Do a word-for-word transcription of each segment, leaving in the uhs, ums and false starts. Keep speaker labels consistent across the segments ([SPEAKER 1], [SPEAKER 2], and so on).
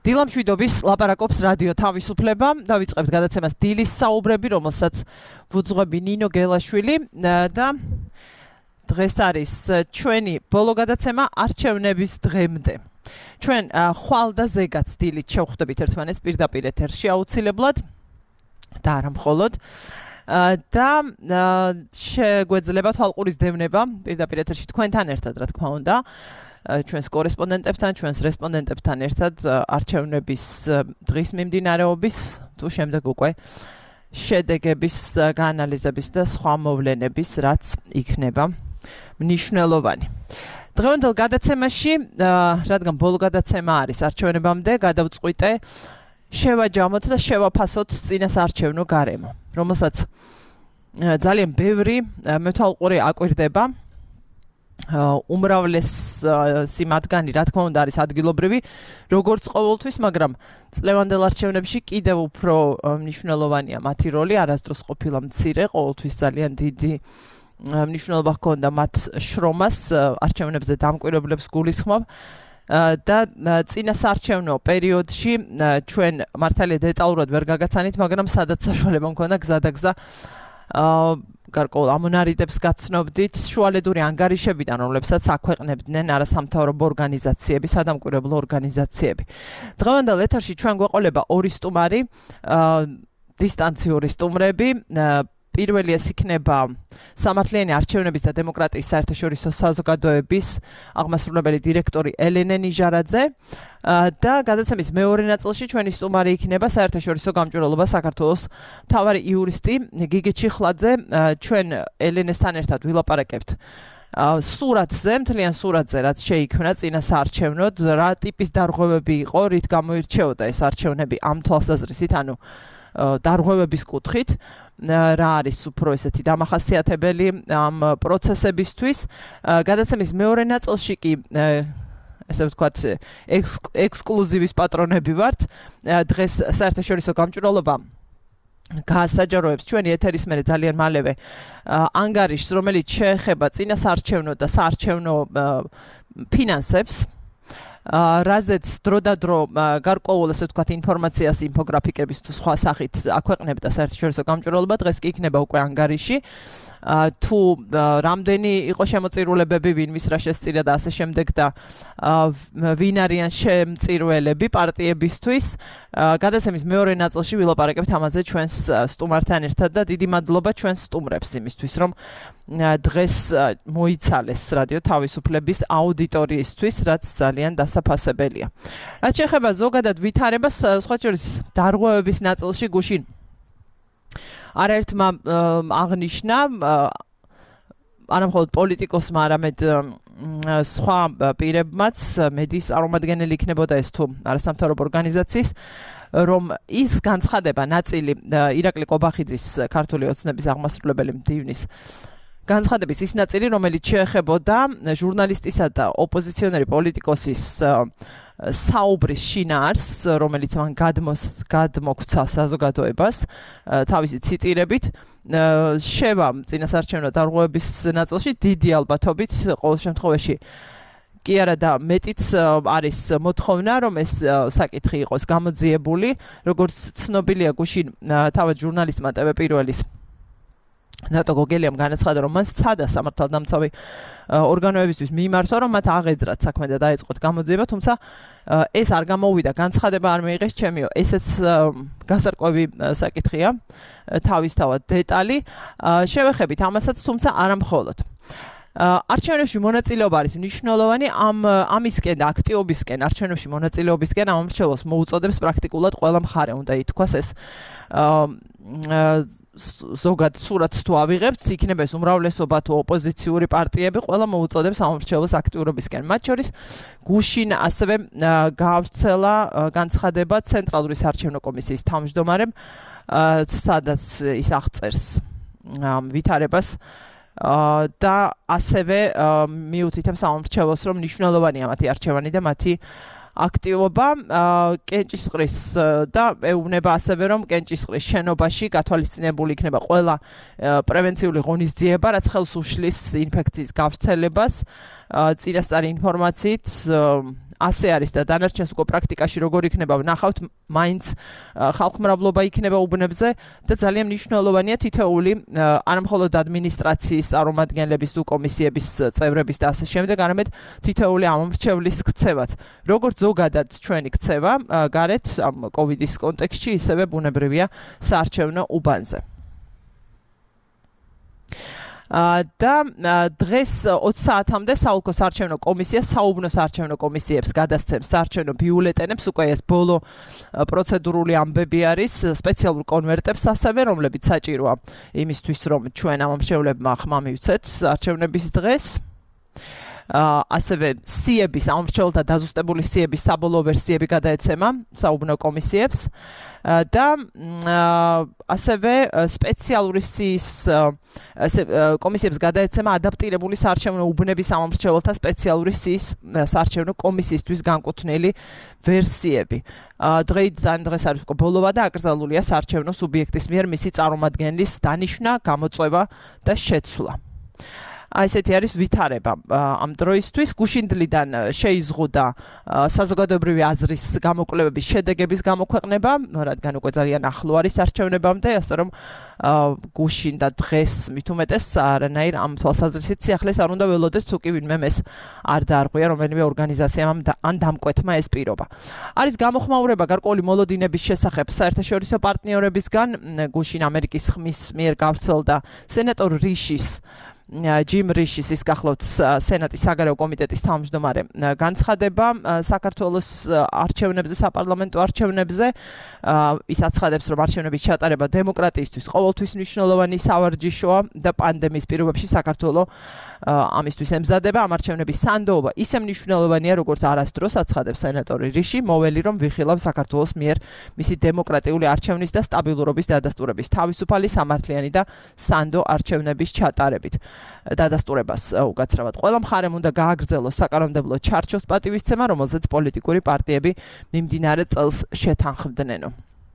[SPEAKER 1] დილა მშვიდობის ლაპარაკობს რადიო თავისუფლება. დავიწყებთ გადაცემას დილის საუბრები, რომელსაც ვუძღვები ნინო გელაშვილი და დღეს არის ჩვენი ბოლო გადაცემა არჩევნების დღემდე. ჩვენ ხვალ და ზეგაც დილით შევხვდებით ერთმანეთს პირდაპირ ეთერში აუცილებლად და არა მხოლოდ და შეგვეძლება თვალყურის დევნება პირდაპირ ეთერში თქვენთან ერთად, რა თქმა უნდა. ჩვენს კორესპონდენტებთან, ჩვენს რესპონდენტებთან ერთად არჩევნების დღის მიმდინარეობის თუ შემდეგ უკვე შედეგების გაანალიზების და სხვა მოვლენების, რაც იქნება მნიშვნელოვანი. დღევანდელ გადაცემაში, რადგან ბოლო გადაცემა არის არჩევნებამდე, გადავწყვიტე შევაჯამოთ და შევაფასოთ წინასაარჩევნო გარემო, რომელსაც ძალიან ბევრი მეთვალყური აკვირდება. უმრავლესი მათგანი, რა თქმა უნდა, არის ადგილობრივი, როგორც ყოველთვის, მაგრამ წლევანდელ არჩევნებში კიდევ უფრო მნიშვნელოვანია მათი როლი, არასდროს ყოფილა მცირე, ყოველთვის ძალიან დიდი მნიშვნელობა ჰქონდა მათ შრომას, არჩევნებზე დამკვირვებლებს გულისხმობ და წინასაარჩევნო პერიოდში ჩვენ მართალია დეტალურად ვერ გაგაცანით, მაგრამ სადაც საშუალება მქონდა გზა და გზა გარკვეულ ამონარიდებს გაცნობდით შუალედური ანგარიშებიდან, რომლებსაც აქვეყნებდნენ არასამთავრობო ორგანიზაციები, სადამკვირვებლო ორგანიზაციები. დღევანდელ ეთერში ჩვენ გვეყოლება ორი სტუმარი, დისტანციური სტუმრები. პირველი ეს იქნება სამართლიანი არჩევნების და დემოკრატიის საერთაშორისო საზოგადოების აღმასრულებელი დირექტორი ელენე ნიჟარაძე და გადაცემის მეორე ნაწილში ჩვენი სტუმარი იქნება საერთაშორისო გამჭვირვალობა საქართველოს მთავარი იურისტი გიგი ჩიხლაძე. ჩვენ ელენესთან ერთად ვილაპარაკებთ სურათზე, მთლიან სურათზე, რაც შეიქმნა წინასაარჩევნოდ, რა ტიპის დარღვევები იყო, რით გამოირჩეოდა ეს არჩევნები ამ თვალსაზრისით, ანუ დარღვევების კუთხით, რა არის უფრო ესეთი დამახასიათებელი ამ პროცესებისთვის. გადაცემის მეორე ნაწილში კი ესე ვთქვათ ექსკლუზივის პატრონები ვართ. დღეს საერთაშორისო გამჭვირვალობა გაასაჯაროებს ჩვენი ეთერის მერე ძალიან მალევე ანგარიშს, რომელიც შეეხება წინასაარჩევნო და საარჩევნო ფინანსებს. რაზეც დრო და დრო გარკვეულ ესე ვთქვათ ინფორმაციას, ინფოგრაფიკების თუ სხვა სახით აქვეყნებდა საერთაშორისო გამჭვირვალობა, დღეს კი იქნება უკვე ანგარიში. თუ რამდენი იყო შემოწირულებები, ვინ ვის რა შესწირა და ასე შემდეგ და ვინ არიან შემწირულები პარტიებისთვის. გადაცემის მეორე ნაწილში ვილაპარაკებთ ამაზე ჩვენს სტუმართან ერთად და დიდი მადლობა ჩვენს სტუმრებს იმისთვის, რომ დღეს მოიცალეს რადიო თავისუფლების აუდიტორიისთვის, რაც ძალიან დასაფასებელია. რაც შეეხება ზოგადად ვითარებას, სხვა შორის დარღვევების ნაწილში გუშინ არაერთმა აღნიშნა, არა მხოლოდ პოლიტიკოსმა, არამედ სხვა პირებმაც, მედიის წარმომადგენელი იქნებოდა ეს თუ არასამთავრობო ორგანიზაციის, რომ ის განცხადება ნაწილი ირაკლი კობახიძის ქართული ოცნების აღმასრულებელი მდივნის განცხადების ის ნაწილი, რომელიც შეეხებოდა ჟურნალისტისა და ოპოზიციონერი პოლიტიკოსის საუბრის შინაარს, რომელიც მან გადმოგვცა საზოგადოებას თავისი ციტირებით, შევა წინასაარჩევნო დარღვევების ნაწილში დიდი ალბათობით, ყოველ შემთხვევაში კი არა და მეტიც არის მოთხოვნა, რომ ეს საკითხი იყოს გამოძიებული, როგორც ცნობილია გუშინ თავად ჟურნალისტმა ტევ პირველის ნატო გოგელიამ განაცხადა, რომ მან სცადა სამართალდამცავი ორგანოებისთვის მიმართვა, რომ მათ აღეძრათ საქმე და დაეწყოთ გამოძიება, თუმცა ეს არ გამოვიდა, განცხადება არ მიიღეს ჩემიო. ესეც გასარკვევი საკითხია, თავისთავად დეტალი. შევეხებით ამასაც, თუმცა არა მხოლოდ. არჩევნებში მონაწილეობა არის მნიშვნელოვანი, ამ ამისკენ და აქტიობისკენ, არჩევნებში მონაწილეობისკენ ამ მრჩევლს მოუწოდებს პრაქტიკულად ყველა მხარე, უნდა ითქვას ეს ზოგად სურათს თუ ავიღებთ, იქნება ეს უმრავლესობა თუ ოპოზიციური პარტიები, ყველა მოუწოდებს ამ მრჩევლს აქტიურობისკენ. მათ შორის გუშინ ასევე გაავრცელა განცხადება ცენტრალური საარჩევნო კომისიის თავმჯდომარემ, სადაც ის აღწერს ამ ვითარებას და ასევე მიუთითებს ამ მრჩევლს, რომ მნიშვნელოვანია მათი არჩევანი და მათი აქტივობა კენჭისყრის და ეუბნება ასევე, რომ კენჭისყრის შენობაში გათვალისწინებული იქნება ყველა პრევენციული ღონისძიება, რაც ხელს უშლის ინფექციის გავრცელებას. წინასწარი ინფორმაციით ასე არის და დანარჩენს უკვე პრაქტიკაში როგორ იქნება ვნახავთ, მაინც ხალხმრავლობა იქნება უბნებზე და ძალიან მნიშვნელოვანია თითოეული არა მხოლოდ ადმინისტრაციის წარმომადგენლების თუ კომისიების წევრების და ასე შემდეგ, არამედ თითოეული ამომრჩევლის ქცევაც. როგორც ზოგადად ჩვენი ქცევა გარეთ ამ კოვიდის კონტექსტში, ისევე ბუნებრივია საარჩევნო უბანზე. და დღეს ოცი საათამდე საოლქო საარჩევნო კომისია საუბნო საარჩევნო კომისიებს გადასცემს საარჩევნო ბიულეტენებს, უკვე ეს ბოლო პროცედურული ამბები არის, სპეციალურ კონვერტებს ასევე, რომლებიც საჭიროა იმისთვის, რომ ჩვენ ამომრჩევლებმა ხმა მივცეთ საარჩევნების დღეს. ასევე სიების, ამომრჩეველთა დაზუსტებული სიების საბოლოო ვერსიები გადაეცემა საუბნო კომისიებს და ასევე სპეციალური სიის კომისიებს გადაეცემა ადაპტირებული საარჩევნო უბნების ამომრჩეველთა სპეციალური სიის საარჩევნო კომისიისთვის განკუთვნილი ვერსიები. დღეიდან დღეს არის უკვე ბოლოვა და აკრძალულია საარჩევნო სუბიექტის მიერ მისი წარმომადგენლის დანიშვნა, გამოწვევა და შეცვლა. აი ესეთი არის ვითარება ამ დროისთვის. გუშინდლიდან შეიზღუდა საზოგადოებრივი აზრის გამოკვლევების შედეგების გამოქვეყნება, რადგან უკვე ძალიან ახლო არის არჩევნებამდე, ასე რომ გუშინ და დღეს მით უმეტეს არანაირ ამ თვალსაზრისით სიახლეს არ უნდა ველოდეთ, თუ კი ვინმე ეს არ დაარღვია რომელიმე ორგანიზაციამ ან დამკვეთმა ეს პირობა. არის გამოხმაურება გარკვეული მოლოდინების შესახებ საერთაშორისო პარტნიორებისგან. გუშინ ამერიკის ხმის მიერ გავრცელდა სენატორ რიშის ჯიმ რიშის ის გახლავთ სენატის საგარეო კომიტეტის თავმჯდომარე განცხადება საქართველოს არჩევნებზე, საპარლამენტო არჩევნებზე. ის აცხადებს, რომ არჩევნების ჩატარება დემოკრატიისთვის ყოველთვის მნიშვნელოვანი სავარჯიშოა და პანდემიის პირობებში საქართველო ამისთვის ემზადება. ამ არჩევნების სანდოობა ისე მნიშვნელოვანია, როგორც არასდროს აცხადებს სენატორი რიში, მოველი რომ ვიხილავ საქართველოს მიერ მისი დემოკრატიული არჩევნის და სტაბილურობის დადასტურების თავისუფალი, სამართლიანი და სანდო არჩევნების ჩატარებით. დადასტურებას უკაცრავად ყველა მხარემ უნდა გააგრძელოს საკანონმდებლო ჩარჩოს პატივისცემა, რომელზეც პოლიტიკური პარტიები მიმდინარე წელს შეთანხმდნენო.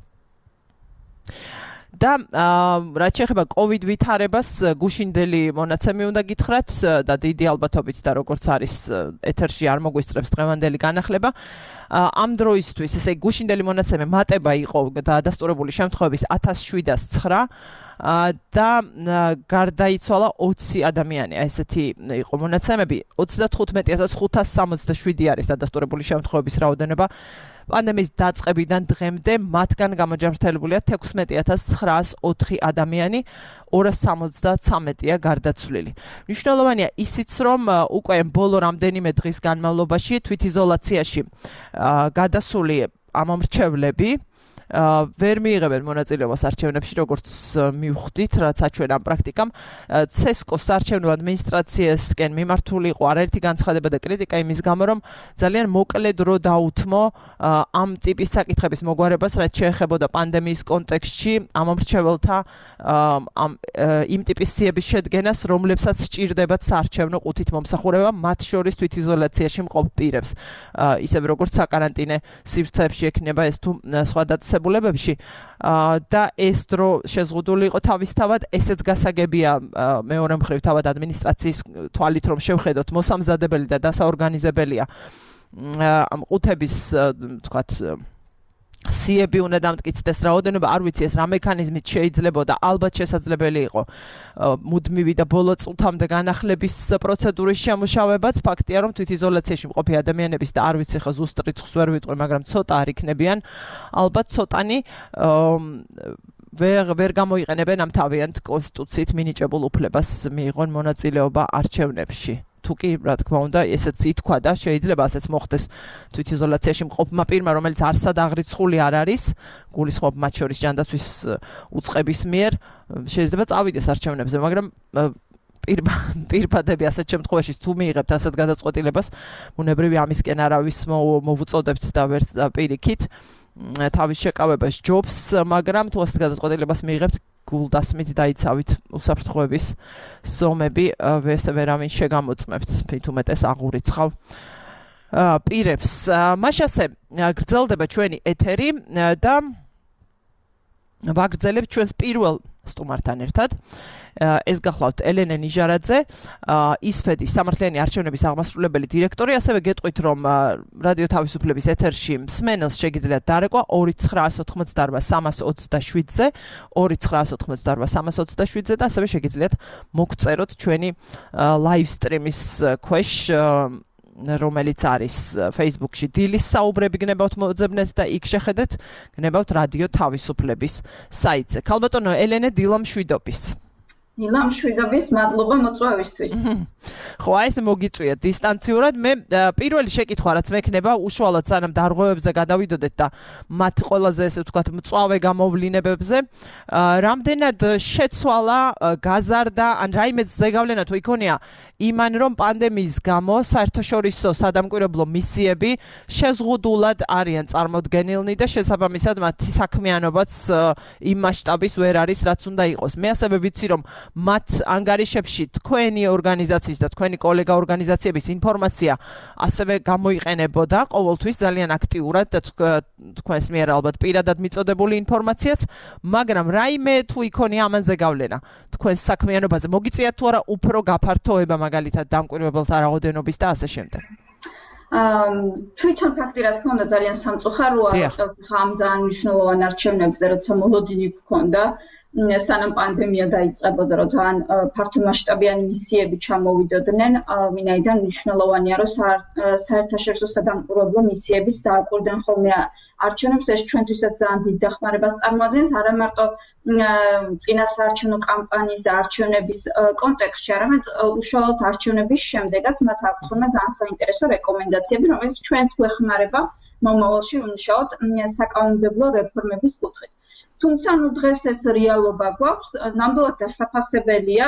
[SPEAKER 1] და რაც შეეხება კოვიდ ვითარებას, გუშინდელი მონაცემი უნდა გითხრათ და დიდი ალბათობით და როგორც არის ეთერში არ მოგვისწრებს დღევანდელი განახლება. ამ დროისთვის ესე გუშინდელი მონაცემი მატება იყო დადასტურებული შემთხვევების ათას შვიდას ცხრა და გარდაიცვალა ოცი ადამიანი. ესეთი იყო მონაცემები. ოცდათხუთმეტი ათას ხუთას სამოცდაშვიდი არის დადასტურებული შემთხვევების რაოდენობა. პანდემიის დაწყებიდან დღემდე მათგან გამოჯამრთელებულია თექვსმეტი ათას ცხრაას ოთხი ადამიანი, ორას სამოცდათრამეტია გარდაცვლილი. მნიშვნელოვანია ისიც, რომ უკვე ბოლო რამდენიმე დღის განმავლობაში თვითიზოლაციაში გადასული ამომრჩევლები ვერ მიიღებენ მონაწილეობას არჩევნებში, როგორც მივხვდით, რაც აჩვენა ამ პრაქტიკამ. ცესკოს საარჩევნო ადმინისტრაციისკენ მიმართული იყო არაერთი განცხადება და კრიტიკა იმის გამო, რომ ძალიან მოკლე დრო დაუთმო ამ ტიპის საკითხების მოგვარებას, რაც შეეხებოდა პანდემიის კონტექსტში ამომრჩეველთა იმ ტიპის სიების შედგენას, რომლებსაც სჭირდებათ საარჩევნო ყუთით მომსახურება, მათ შორის თვითიზოლაციაში მყოფ პირებს. ისევ როგორც საკარანტინე სივრცეებში ექნება ეს თუ სხვა დაწესებულებებში. და ეს დრო შეზღუდული იყო თავისთავად, ესეც გასაგებია მეორე მხრივ თავად ადმინისტრაციის თვალით, რომ შევხედოთ მოსამზადებელი და დასაორგანიზებელია ამ ყუთების თქვათ სიები უნდა დამტკიცდეს რაოდენობა, არ ვიცი ეს რა მექანიზმით შეიძლებოდა, ალბათ შესაძლებელი იყო მუდმივი და ბოლო წუთამდე განახლების პროცედურის შემუშავებაც. ფაქტია, რომ თვითიზოლაციაში მყოფი ადამიანების და არ ვიცი ხო ზუსტ რიცხვს ვერ ვიტყვი, მაგრამ ცოტა არ იქნებიან, ალბათ ცოტანი ვერ ვერ გამოიყენებენ ამ თავიანთ კონსტიტუციით მინიჭებულ უფლებას მიიღონ მონაწილეობა არჩევნებში. თუ კი, რა თქმა უნდა, ესეც ითქვა და შეიძლება ასეც მოხდეს თვითიზოლაციაში მყოფმა პირმა, რომელიც არსად აღრიცხული არ არის, გულისხმობ მათ შორის ჯანდაცვის უწყების მიერ, შეიძლება წავიდეს არჩევნებზე, მაგრამ პირბადები ასეთ შემთხვევაში თუ მიიღებთ ასეთ გადაწყვეტილებას, ბუნებრივი ამისკენ არავის მოვუწოდებთ და ვერც პირიქით თავის შეკავებას ჯობს, მაგრამ თუ ასეთ გადაწყვეტილებას მიიღებთ, გულდასმით დაიცავით უსაფრთხოების ზომები, ესე ვერავინ შეგამოწმებთ, მით უმეტეს აღურიცხავ პირებს. მაშასე გრძელდება ჩვენი ეთერი და ვაგრძელებთ ჩვენს პირველ სტუმართან ერთად. ეს გახლავთ ელენე ნიჟარაძე, ისფედის სამართლიანი არჩევნების აღმასრულებელი დირექტორი, ასევე გეტყვით, რომ რადიო თავისუფლების ეთერში მსმენელს შეგიძლიათ დარეკვა ორი ცხრაას ოთხმოცდაორბა სამას ოცდაშვიდზე, ორი ცხრაას ოცდაორბა სამას ოცდაშვიდზე და ასევე შეგიძლიათ მოგწეროთ ჩვენი live stream-ის ქვეშ, რომელიც არის Facebook-ში დილის საუბრები გნებავთ მოძებნეთ და იქ შეხედეთ გნებავთ რადიო თავისუფლების საიტზე. ქალბატონო ელენე, დილა მშვიდობის.
[SPEAKER 2] დილა მშვიდობის, მადლობა მოწვევისთვის.
[SPEAKER 1] ხო, აი ეს მოგიწვია დისტანციურად. მე პირველი შეკითხვა რაც მექნება უშუალოდ სანამ დარღვევებზე გადავიდოდეთ და მათ ყველაზე ესე ვთქვათ მწვავე გამოვლინებებზე, რამდენად შეცვალა, გაზარდა, ან რაიმე ზეგავლენა თუ იქონია იმან რომ პანდემიის გამო საერთაშორისო სადამკვირვებლო მისიები შეზღუდულად არიან წარმოდგენილნი და შესაბამისად მათი საქმიანობაც იმ მასშტაბის ვერ არის რაც უნდა იყოს. მე ასევე ვიცი რომ მათ ანგარიშებში თქვენი ორგანიზაციის და თქვენი კოლეგა ორგანიზაციების ინფორმაცია ასევე გამოიყენებოდა ყოველთვის ძალიან აქტიურად და თქვენს მიერ ალბათ პირადად მიწოდებული ინფორმაციაც, მაგრამ რაიმე თუ იქონია ამაზე გავლენა თქვენს საქმიანობაზე, მოგიწიათ თუ არა უფრო გაფართოება მაგალითად დამკვირვებელთა რაოდენობის და ასე შემდეგ.
[SPEAKER 2] თვითონ ფაქტი რა თქმა უნდა ძალიან სამწუხაროა, ამ ძალიან მნიშვნელოვან არჩევნებზე, როცა მოლოდინი გქონდა, სანამ პანდემია დაიწყებოდა, რომ ძალიან ფართომასშტაბიანი მისიები ჩამოვიდოდნენ, ვინაიდან მნიშვნელოვანია, რომ საერთაშორისო სადამკვირვებლო მისიების დააკვირდნენ ხოლმე არჩევნებს, ეს ჩვენთვისაც ძალიან დიდ დახმარებას წარმოადგენს, არა მარტო წინა საარჩევნო კამპანიის და არჩევნების კონტექსტში, არამედ უშუალოდ არჩევნების შემდეგაც მათ აქვთ ხოლმე ძალიან საინტერესო რეკომენდაციები, რომელიც ჩვენც გვეხმარება მომავალში უმუშაოდ საკანონმდებლო რეფორმების კუთხით. თუმცა ნუ დღეს ეს რეალობა გვაქვს, ნამდვილად დასაფასებელია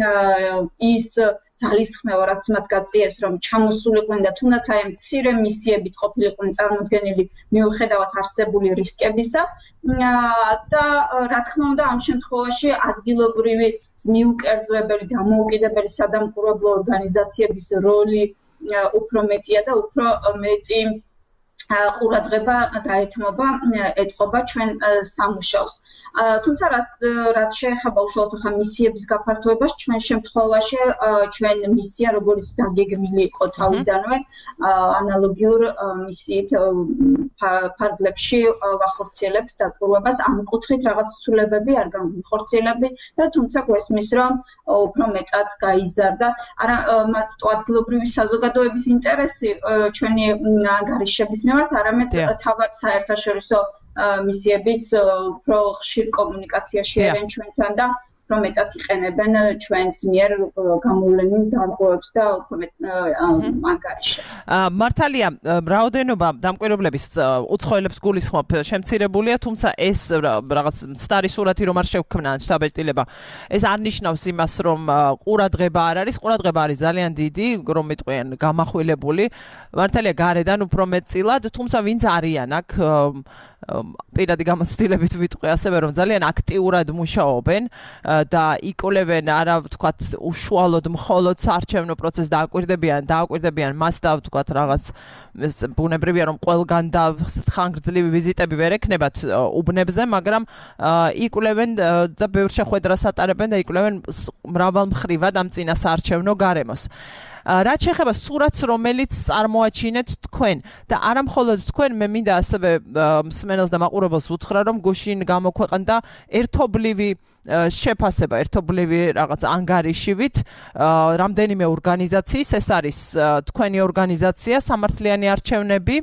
[SPEAKER 2] ის ძალისხმევა, რაც მათ გაწიეს, რომ ჩამოსულიყვნენ და თუნდაც აი მცირე მისიებით ყოფილიყვნენ წარმოდგენილი მიუხედავად არსებული რისკებისა და რა თქმა უნდა ამ შემთხვევაში ადგილობრივი მიუკერძოებელი დამოუკიდებელი სადამკვირვებლო ორგანიზაციების როლი უფრო მეტია და უფრო მეტი ყურადღება დაეთმობა ეთყობა ჩვენ სამუშაოს. თუმცა რაც შეეხება უშუალოდ ხა მისიების გაფართოებას, ჩვენ შემთხვევაში ჩვენ მისია როგორც დაგეგმილი იყო თავიდანვე ანალოგიურ მისიით ფარგლებში ვახორციელებთ დაკვირვებას, ამ კუთხით რაღაც ცვლილებები არ განვიხორციელები და თუმცა გვესმის რომ უფრო მეტად გაიზარდა. არა მარტო ადგილობრივი საზოგადოების ინტერესი ჩვენი ანგარიშების მიმართ, არამედ თავად საერთაშორისო მისიებიც უფრო ხშირ კომუნიკაციაში არიან ჩვენთან და უფრო მეტად იყენებენ ჩვენს მიერ გამოვლენილ დარღვევებს და უფრო მეტ ანგარიშებს.
[SPEAKER 1] მართალია, რაოდენობა დამკვირვებლების უცხოელებს გულისხმობ შემცირებულია, თუმცა ეს რაღაც სტარი სურათი რომ არ შევქმნა შტაბ-ეტილება, ეს არ ნიშნავს იმას, რომ ყურადღება არ არის, ყურადღება არის ძალიან დიდი, რომ მიტყვიან გამახვილებული, მართალია გარედან უფრო მეტწილად, თუმცა ვინც არიან აქ პირადი გამოცდილებით ვიტყვი ასევე რომ ძალიან აქტიურად მუშაობენ და იკვლევენ არა ვთქვათ უშუალოდ მხოლოდ საარჩევნო პროცესს დააკვირდებიან, დააკვირდებიან მას და ვთქვათ რაღაც ბუნებრივია რომ ყველგან და ხანგრძლივი ვიზიტები ვერ ექნებათ უბნებზე, მაგრამ იკვლევენ და ბევრ შეხვედრას ატარებენ და იკვლევენ მრავალმხრივად ამ წინა საარჩევნო გარემოს. რაც შეეხება სურათს, რომელიც წარმოაჩინეთ თქვენ და არა მხოლოდ თქვენ, მე მინდა ასევე მსმენელს და მაყურებელს უთხრა, რომ გუშინ გამოქვეყნდა ერთობლივი შეფასება, ერთობლივი რაღაც ანგარიშივით რამდენიმე ორგანიზაციის, ეს არის თქვენი ორგანიზაცია, სამართლიანი არჩევნები,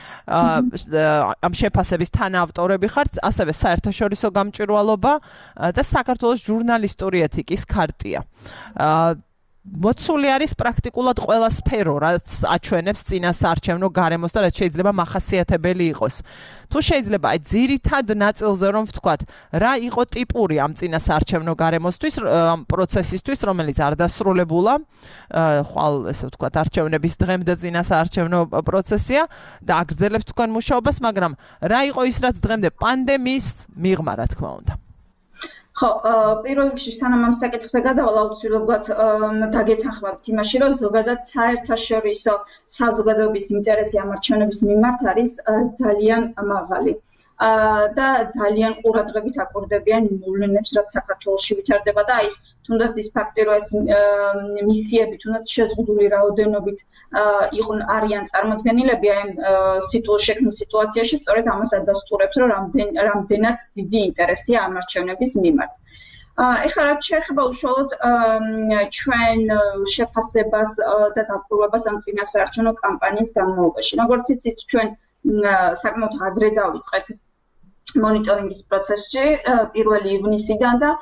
[SPEAKER 1] ამ შეფასების თანაავტორები ხართ, ასევე საერთაშორისო გამჭვირვალობა და საქართველოს ჟურნალისტური ეთიკის ქარტია. მოცული არის პრაქტიკულად ყველა სფერო, რაც აჩვენებს წინა საარჩევნო გარემოს და რაც შეიძლება მახასიათებელი იყოს. თუ შეიძლება აი ძირითად ნაწილზე რომ ვთქვათ, რა იყო ტიპური ამ წინა საარჩევნო გარემოსთვის, ამ პროცესისთვის, რომელიც არ დასრულებულა, ხვალ ესე ვთქვათ, არჩევნების დღემდე წინა საარჩევნო პროცესია და აგრძელებთ თქვენ მუშაობას, მაგრამ რა იყო ის, რაც დღემდე პანდემიის მიღმა, რა თქმა უნდა.
[SPEAKER 2] ხო, პირველ რიგში სანამ ამ საკითხზე გადავალ, აუცილებლად დაგეთანხმებთ იმაში, რომ ზოგადად საერთაშორისო საზოგადოების ინტერესი ამ არჩევნების მიმართ არის ძალიან მაღალი. და ძალიან ყურადღებით აკვირდებიან მოვლენებს, რაც საქართველოში ვითარდება და ის თუნდაც ის ფაქტი, რომ ეს მისიები თუნდაც შეზღუდული რაოდენობით იყვნენ არიან წარმოდგენილები აი შექმნილ სიტუაციაში, სწორედ ამას ადასტურებს, რომ რამდენად დიდი ინტერესია ამ არჩევნების მიმართ. ეხლა რაც შეეხება უშუალოდ ჩვენ შეფასებას და დაკვირვებას ამ წინასაარჩევნო კამპანიის განმავლობაში. როგორც იცით, ჩვენ საკმაოდ ადრე დავიწყეთ მონიტორინგის პროცესში პირველი ივნისიდან და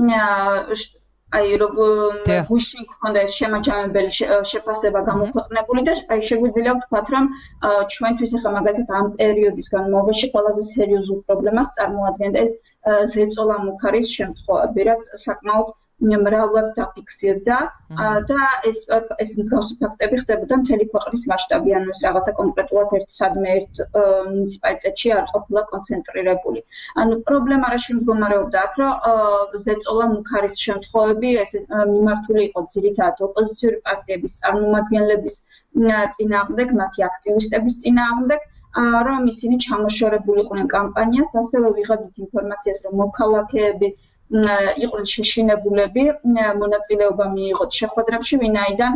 [SPEAKER 2] აი როგორ გუშინ გქონდა ეს შემაჯამებელი შეფასება გამოქვეყნებული და აი შეგვიძლია ვთქვათ, რომ ჩვენთვის ახლა მაგალითად ამ პერიოდის განმავლობაში ყველაზე სერიოზულ პრობლემას წარმოადგენდა ეს ზეწოლა მუქარის შემთხვევები, რაც საკმაოდ მრავლად დაფიქსირდა და ეს ეს მსგავსი ფაქტები ხდებოდა მთელი ქვეყნის მასშტაბით, ანუ ეს რაღაცა კონკრეტულად ერთ სადმე ერთ მუნიციპალიტეტში არ ყოფილა კონცენტრირებული. ანუ პრობლემა რაში მდგომარეობდა აქ, რომ ზეწოლა მუქარის შემთხვევები ეს მიმართული იყო ძირითადად ოპოზიციური პარტიების წარმომადგენლების წინააღმდეგ, მათი აქტივისტების წინააღმდეგ, რომ ისინი ჩამოშორებულიყვნენ კამპანიას, ასევე ვიღებდით ინფორმაციას, რომ მოქალაქეები იყვნენ შეშინებულები მონაწილეობა მიიღოთ შეხვედრებში, ვინაიდან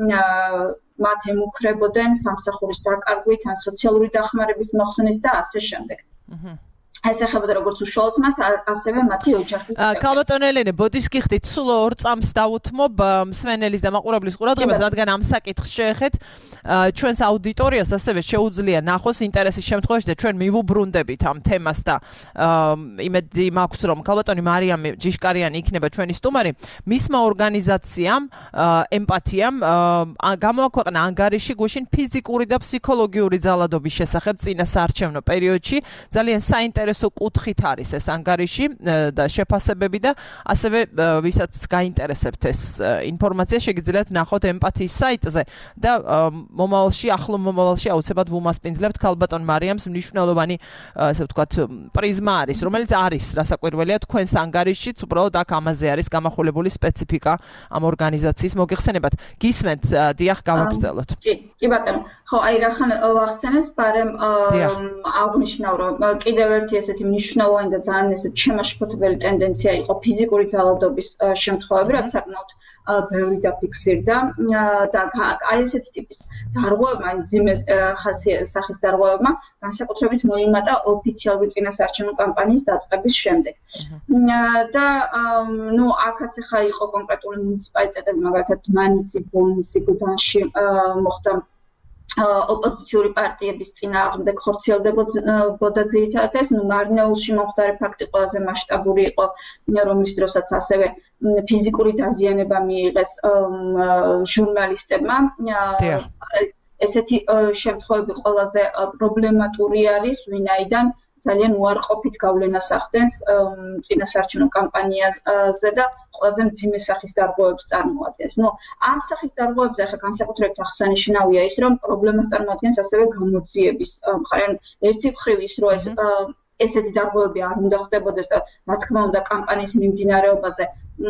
[SPEAKER 2] მათ ემუქრებოდნენ სამსახურის დაკარგვით ან სოციალური დახმარების მოხსნით და ასე შემდეგ. ეს ეხებოდა როგორც უშუალოდ მათ, ასევე მათი ოჯახის წევრებს.
[SPEAKER 1] ქალბატონო ელენე, ბოდიშს გიხდით, სულ ორ წამს დავუთმობ მსმენელის და მაყურებლის ყურადღებას, რადგან ამ საკითხს შეეხეთ ჩვენს აუდიტორიას ასევე შეუძლია ნახოს ინტერესის შემთხვევაში და ჩვენ მივუბრუნდებით ამ თემას და იმედი მაქვს, რომ ქალბატონი მარიამ ჯიშკარიანი იქნება ჩვენი სტუმარი. მისმა ორგანიზაციამ ემპათიამ გამოაქვეყნა ანგარიში გუშინ ფიზიკური და ფსიქოლოგიური ძალადობის შესახებ წინასაარჩევნო პერიოდში. ძალიან საინტერესო კუთხით არის ეს ანგარიში და შეფასებები და ასევე ვისაც გაინტერესებთ ეს ინფორმაცია შეგიძლიათ ნახოთ ემპათიის საიტზე და მომავალში, ახლო მომავალში აუცილებლად ვუმასპინძლებთ ქალბატონ მარიამს მნიშვნელოვანი, ასე ვთქვათ, პრიზმა არის, რომელიც არის რასაკვირველია თქვენს ანგარიშშიც, უბრალოდ აქ ამაზე არის გამახვილებული სპეციფიკა ამ ორგანიზაციის მოგეხსენებათ. გისმენთ, დიახ, გავაგრძელოთ.
[SPEAKER 2] კი, კი ბატონო. ხო, აი რახან ვახსენეთ, პარემ აღნიშნავ, რომ კიდევ ერთი ესეთი მნიშვნელოვანი და ძალიან ესეთი შემაშფოთებელი ტენდენცია იყო ფიზიკური ძალადობის შემთხვევები, რაც საკმაოდ ბევრი დაფიქსირდა და აი ესეთი ტიპის დარღვევებმა, ძიმე სახის დარღვევებმა განსაკუთრებით მოიმატა ოფიციალური წინასაარჩევნო კამპანიის დაწყების შემდეგ. და ნუ აქაც ახლა იყო კონკრეტული მუნიციპალიტეტები, მაგალითად მანისი, ბოლნისი, გუდანში მოხდა ოპოზიციური პარტიების წინააღმდეგ ხორციელდებოდა ძირითადად ეს, ნუ მარნეულში მომხდარი ფაქტი ყველაზე მასშტაბური იყო, რომლის დროსაც ასევე ფიზიკური დაზიანება მიიღეს ჟურნალისტებმა. ესეთი შემთხვევები ყველაზე პრობლემატური არის, ვინაიდან ძალიან უარყოფით გავლენას ახდენს წინასაარჩევნო კამპანიაზე და ყველაზე მძიმე სახის დარღვევებს წარმოადგენს. ნუ ამ სახის დარღვევებზე ახლა განსაკუთრებით აღსანიშნავია ის, რომ პრობლემას წარმოადგენს ასევე გამოძიების მხარე. ერთი მხრივ ის, რომ ეს ესეთი დარღვევები არ უნდა ხდებოდეს და რა თქმა უნდა კამპანიის მიმდინარეობაზე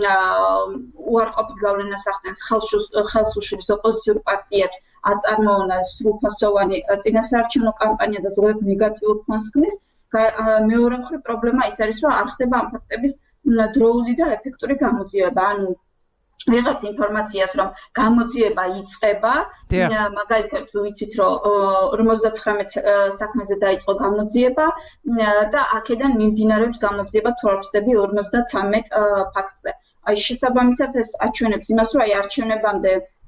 [SPEAKER 2] უარყოფით გავლენას ახდენს ხელსუშლის ოპოზიციური პარტიებს აწარმოონა სრულფასოვანი წინასაარჩევნო კამპანია და ზოგადად ნეგატიურ ფონს ქმნის. მეორე მხრივ პრობლემა ის არის, რომ არ ხდება ამ ფაქტების დროული და ეფექტური გამოძიება. ანუ ვიღებთ ინფორმაციას, რომ გამოძიება იწყება, მაგალითად ვიცით, რომ ორმოცდაცხრამეტ საქმეზე დაიწყო გამოძიება და აქედან მიმდინარეობს გამოძიება თუ არ ვცდები ორმოცდათვრამეტ ფაქტზე. აი შესაბამისად ეს აჩვენებს იმას, რომ აი არჩევნებამდე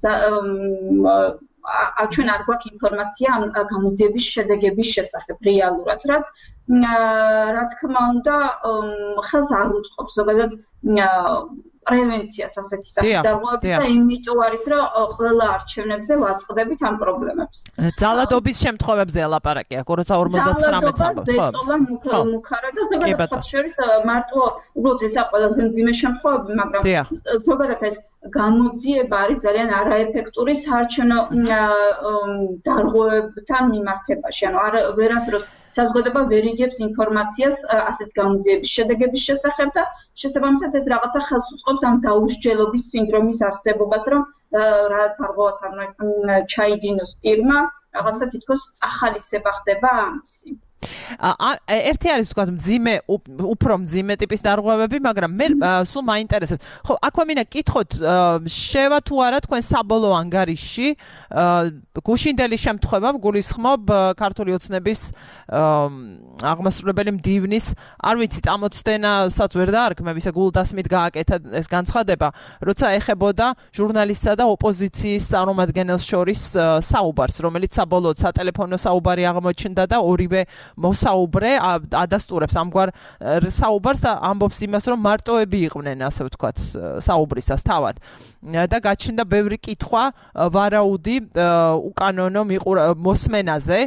[SPEAKER 2] ჩვენ არ გვაქვს ინფორმაცია ამ გამოძიების შედეგების შესახებ რეალურად, რაც რა თქმა უნდა ხელს არ უწყობს ზოგადად პრევენციას ასეთი სახის დარღვევების და იმიტომ არის, რომ ყველა არჩევნებზე ვაწყდებით ამ პრობლემებს.
[SPEAKER 1] ძალადობის შემთხვევებზე ელაპარაკი აქ როცა ორმოცდაცხრამეტს ამბობთ, ხო?
[SPEAKER 2] ზეწოლა მუქარა და ზოგადად ხალხს შორის მარტო უბრალოდ ესა ყველაზე მძიმე შემთხვევები, მაგრამ ზოგადად ეს გამოძიება არის ძალიან არაეფექტური საარჩევნო დარღვევებთან მიმართებაში. ანუ არ ვერასდროს საზოგადოება ვერ იგებს ინფორმაციას ასეთ გამოძიების შედეგების შესახებ და შესაბამისად ეს რაღაცა ხელს უწყობს ამ დაუსჯელობის სინდრომის არსებობას, რომ რა დარღვევაც არ ჩაიდინოს პირმა, რაღაცა თითქოს წახალისება ხდება ამისი.
[SPEAKER 1] ერთი არის თქვა მძიმე უფრო მძიმე ტიპის დარღვევები, მაგრამ მე სულ მაინტერესებს. ხო, აქვე მინდა კითხოთ, შევა თუ არა თქვენ საბოლოო ანგარიშში გუშინდელი შემთხვევა გულისხმობ ქართული ოცნების აღმასრულებელი მდივნის, არ ვიცი, წამოწდენასაც ვერ დაარქმევ, ისე გულდასმით გააკეთა ეს განცხადება, როცა ეხებოდა ჟურნალისტსა და ოპოზიციის წარმომადგენელს შორის საუბარს, რომელიც საბოლოოდ სატელეფონო საუბარი აღმოჩნდა და ორივე მოსაუბრე ადასტურებს ამგვარ საუბარს და ამბობს იმას, რომ მარტოები იყვნენ, ასე ვთქვათ, საუბრისას თავად. და გაჩნდა ბევრი კითხვა ვარაუდი უკანონო მოსმენაზე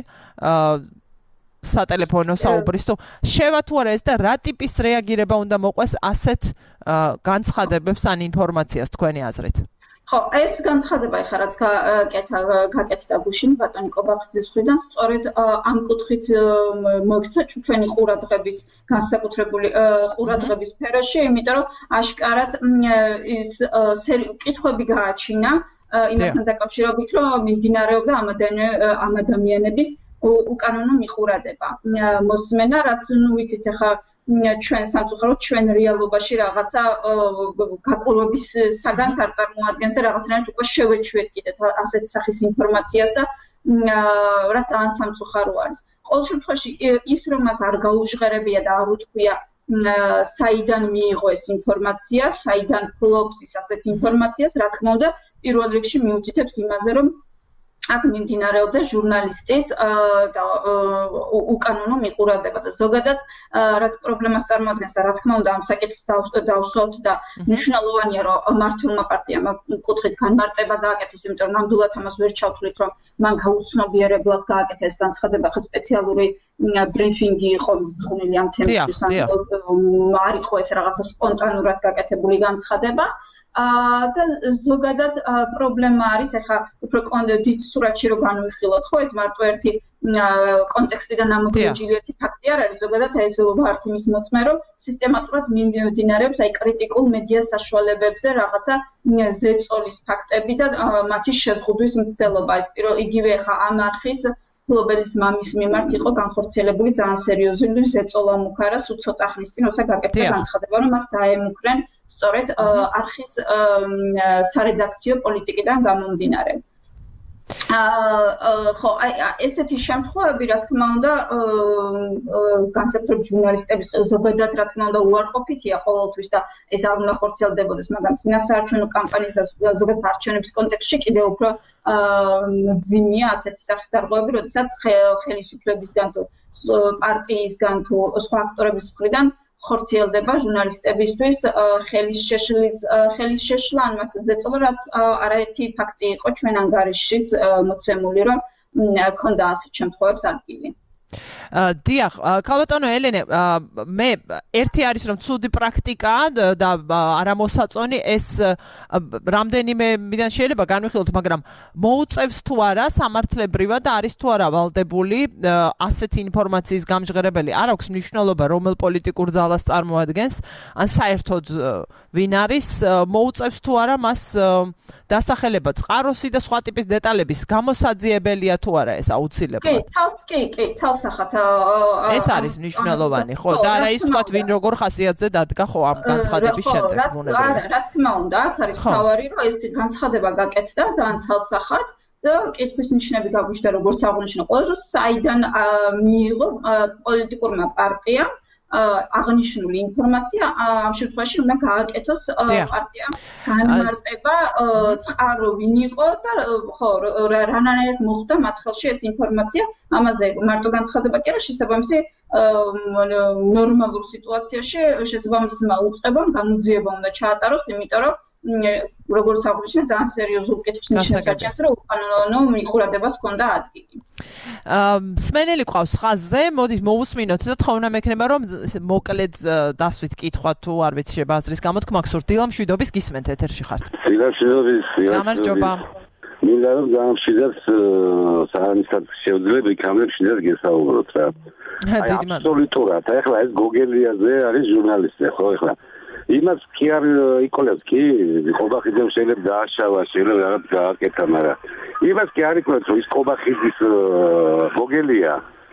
[SPEAKER 1] სატელეფონო საუბრის თუ შევა თუ არა ეს და რა ტიპის რეაგირება უნდა მოყვეს ასეთ განცხადებებს ან ინფორმაციას თქვენი აზრით?
[SPEAKER 2] ხო, ეს განცხადება ეხლა რაც გაკეთდა გუშინ ბატონი კობახიძის მხრიდან, სწორედ ამ კუთხით მოიქცა ჩვენი ყურადღების განსაკუთრებული ყურადღების სფეროში, იმიტომ რომ აშკარად ის კითხვები გააჩინა იმასთან დაკავშირებით, რომ მიმდინარეობდა ამ ადამიანების უკანონო მიყურადება. მოსმენა, რაც ნუ ვიცით ახლა ჩვენ სამწუხაროდ ჩვენ რეალობაში რაღაცა გაკვირვების საგანს არ წარმოადგენს და რაღაცნაირად უკვე შევეჩვეთ კიდე ასეთ სახის ინფორმაციას და რაც ძალიან სამწუხარო არის. ყოველ შემთხვევაში ის რომ მას არ გაუჟღერებია და არ უთქვია საიდან მიიღო ეს ინფორმაცია, საიდან ფლობს ის ასეთ ინფორმაციას, რა თქმა უნდა, პირველ რიგში მიუთითებს იმაზე, რომ აქ მიმდინარეობდა ჟურნალისტის უკანონო მიყურადება და ზოგადად რაც პრობლემას წარმოადგენს და რა თქმა უნდა ამ საკითხს დავსვათ და მნიშვნელოვანია რომ მართლმა პარტიამ კუთხით განმარტება გააკეთოს, იმიტომ რომ ნამდვილად ამას ვერ ჩავთვლით, რომ მან გაუცნობიერებლად გააკეთა ეს განცხადება, ხა სპეციალური ბრიფინგი იყო მძღვნილი ამ თემისთვის, არ იყო ეს რაღაცა სპონტანურად გაკეთებული განცხადება. და ზოგადად პრობლემა არის ახლა უფრო დიდ სურათში რო განვიხილოთ, ხო ეს მარტო ერთი კონტექსტიდან ამოგვიჯილი ერთი ფაქტი არ არის, ზოგადად ეს ვართ იმის მოწმე, რომ სისტემატურად მიმდინარეობს აი კრიტიკულ მედიას საშუალებებზე რაღაცა ზეწოლის ფაქტები და მათი შეზღუდვის მცდელობა. ეს პირველ იგივე ახლა ამ არხის ფლობელის მამის მიმართ იყო განხორციელებული ძალიან სერიოზული ზეწოლა მუქარა სულ ცოტა ხნის წინ, როცა გაკეთდა განცხადება, რომ მას დაემუქრენ სწორედ არხის სარედაქციო პოლიტიკიდან გამომდინარე. ხო, აი ესეთი შემთხვევები, რა თქმა უნდა, განსაკუთრებით ჟურნალისტების ზოგადად, რა თქმა უნდა, უარყოფითია ყოველთვის და ეს არ უნდა ხორციელდებოდეს, მაგრამ წინასაარჩევნო კამპანიის და ზოგადად არჩევნების კონტექსტში კიდევ უფრო მძიმეა ასეთი სახის დარღვევები, როდესაც ხელისუფლებისგან თუ პარტიისგან თუ სხვა აქტორების მხრიდან ხორციელდება ჟურნალისტებისთვის ხელის შეშლა ან მათ ზეწოლა, რაც არაერთი ფაქტი იყო ჩვენ ანგარიშშიც მოცემული, რომ ქონდა ასეთ შემთხვევებს ადგილი.
[SPEAKER 1] დიახ, ქალბატონო ელენე, მე ერთი არის რომ ცუდი პრაქტიკაა და არამოსაწონი ეს რამდენიმე მიდან შეიძლება განვიხილოთ, მაგრამ მოუწევს თუ არა სამართლებრივად და არის თუ არა ვალდებული ასეთი ინფორმაციის გამჟღერებელი, არ აქვს მნიშვნელობა რომელ პოლიტიკურ ძალას წარმოადგენს, ან საერთოდ ვინ არის, მოუწევს თუ არა მას დასახელება წყაროსი და სხვა ტიპის დეტალების გამოსაძიებელია თუ არა ეს აუცილებლად.
[SPEAKER 2] კი, თავს კი, კი, თალსახად
[SPEAKER 1] ეს არის მნიშვნელოვანი, ხო, და არა ის თქვათ ვინ როგორ ხასიათზე დადგა ხო ამ განცხადების შემდეგ ბუნებრივია.
[SPEAKER 2] არა, რა თქმა უნდა, აქ არის თავარი, რომ ეს განცხადება გაკეთდა ძალიან თალსახად და კითხვის ნიშნები გაგვიშთა, როგორც აღნიშნა ყველას, რომ საიდან მიიღო პოლიტიკურმა პარტიამ აღნიშნული ინფორმაცია, ამ შემთხვევაში უნდა გააკეთოს პარტიამ განმარტება წყარო ვინ იყო და ხო რანაირად მოხდა მათ ხელში ეს ინფორმაცია, ამაზე მარტო განცხადება კი არა, შესაბამისი ნორმალურ სიტუაციაში შესაბამისმა უწყებამ გამოძიება უნდა ჩაატაროს, იმიტომ რომ როგორც აღნიშნა ძალიან სერიოზულ კითხვის ნიშნებს აჩენს, რომ უკანონო მიყურადებას ჰქონდა ადგილი.
[SPEAKER 1] მსმენელი ყავს ხაზზე, მოდით მოусმინოთ და თხოვნა მექნება რომ მოკლედ დასვით კითხვა თუ არ ვიცი შეიძლება აზრის გამოთქმა გსურთ. დილამ შვიდობის გისმენთ ეთერში ხართ.
[SPEAKER 3] დილამ შვიდობის.
[SPEAKER 1] გამარჯობა.
[SPEAKER 3] მინდა რომ ძალიან მშვიდად საანისად შევძლებთ, იქამდე მშვიდად გესაუბროთ რა. აბსოლუტურად. ახლა ეს გოგელიაზე არის ჟურნალისტი, ხო ახლა იმას კი არ იკოლებს კი ყობახიძემ შეიძლება დააშავა, შეიძლება რაღაც გააკეთა, მაგრამ იმას კი არ იკოლებს, რომ ის ყობახიძის გოგელია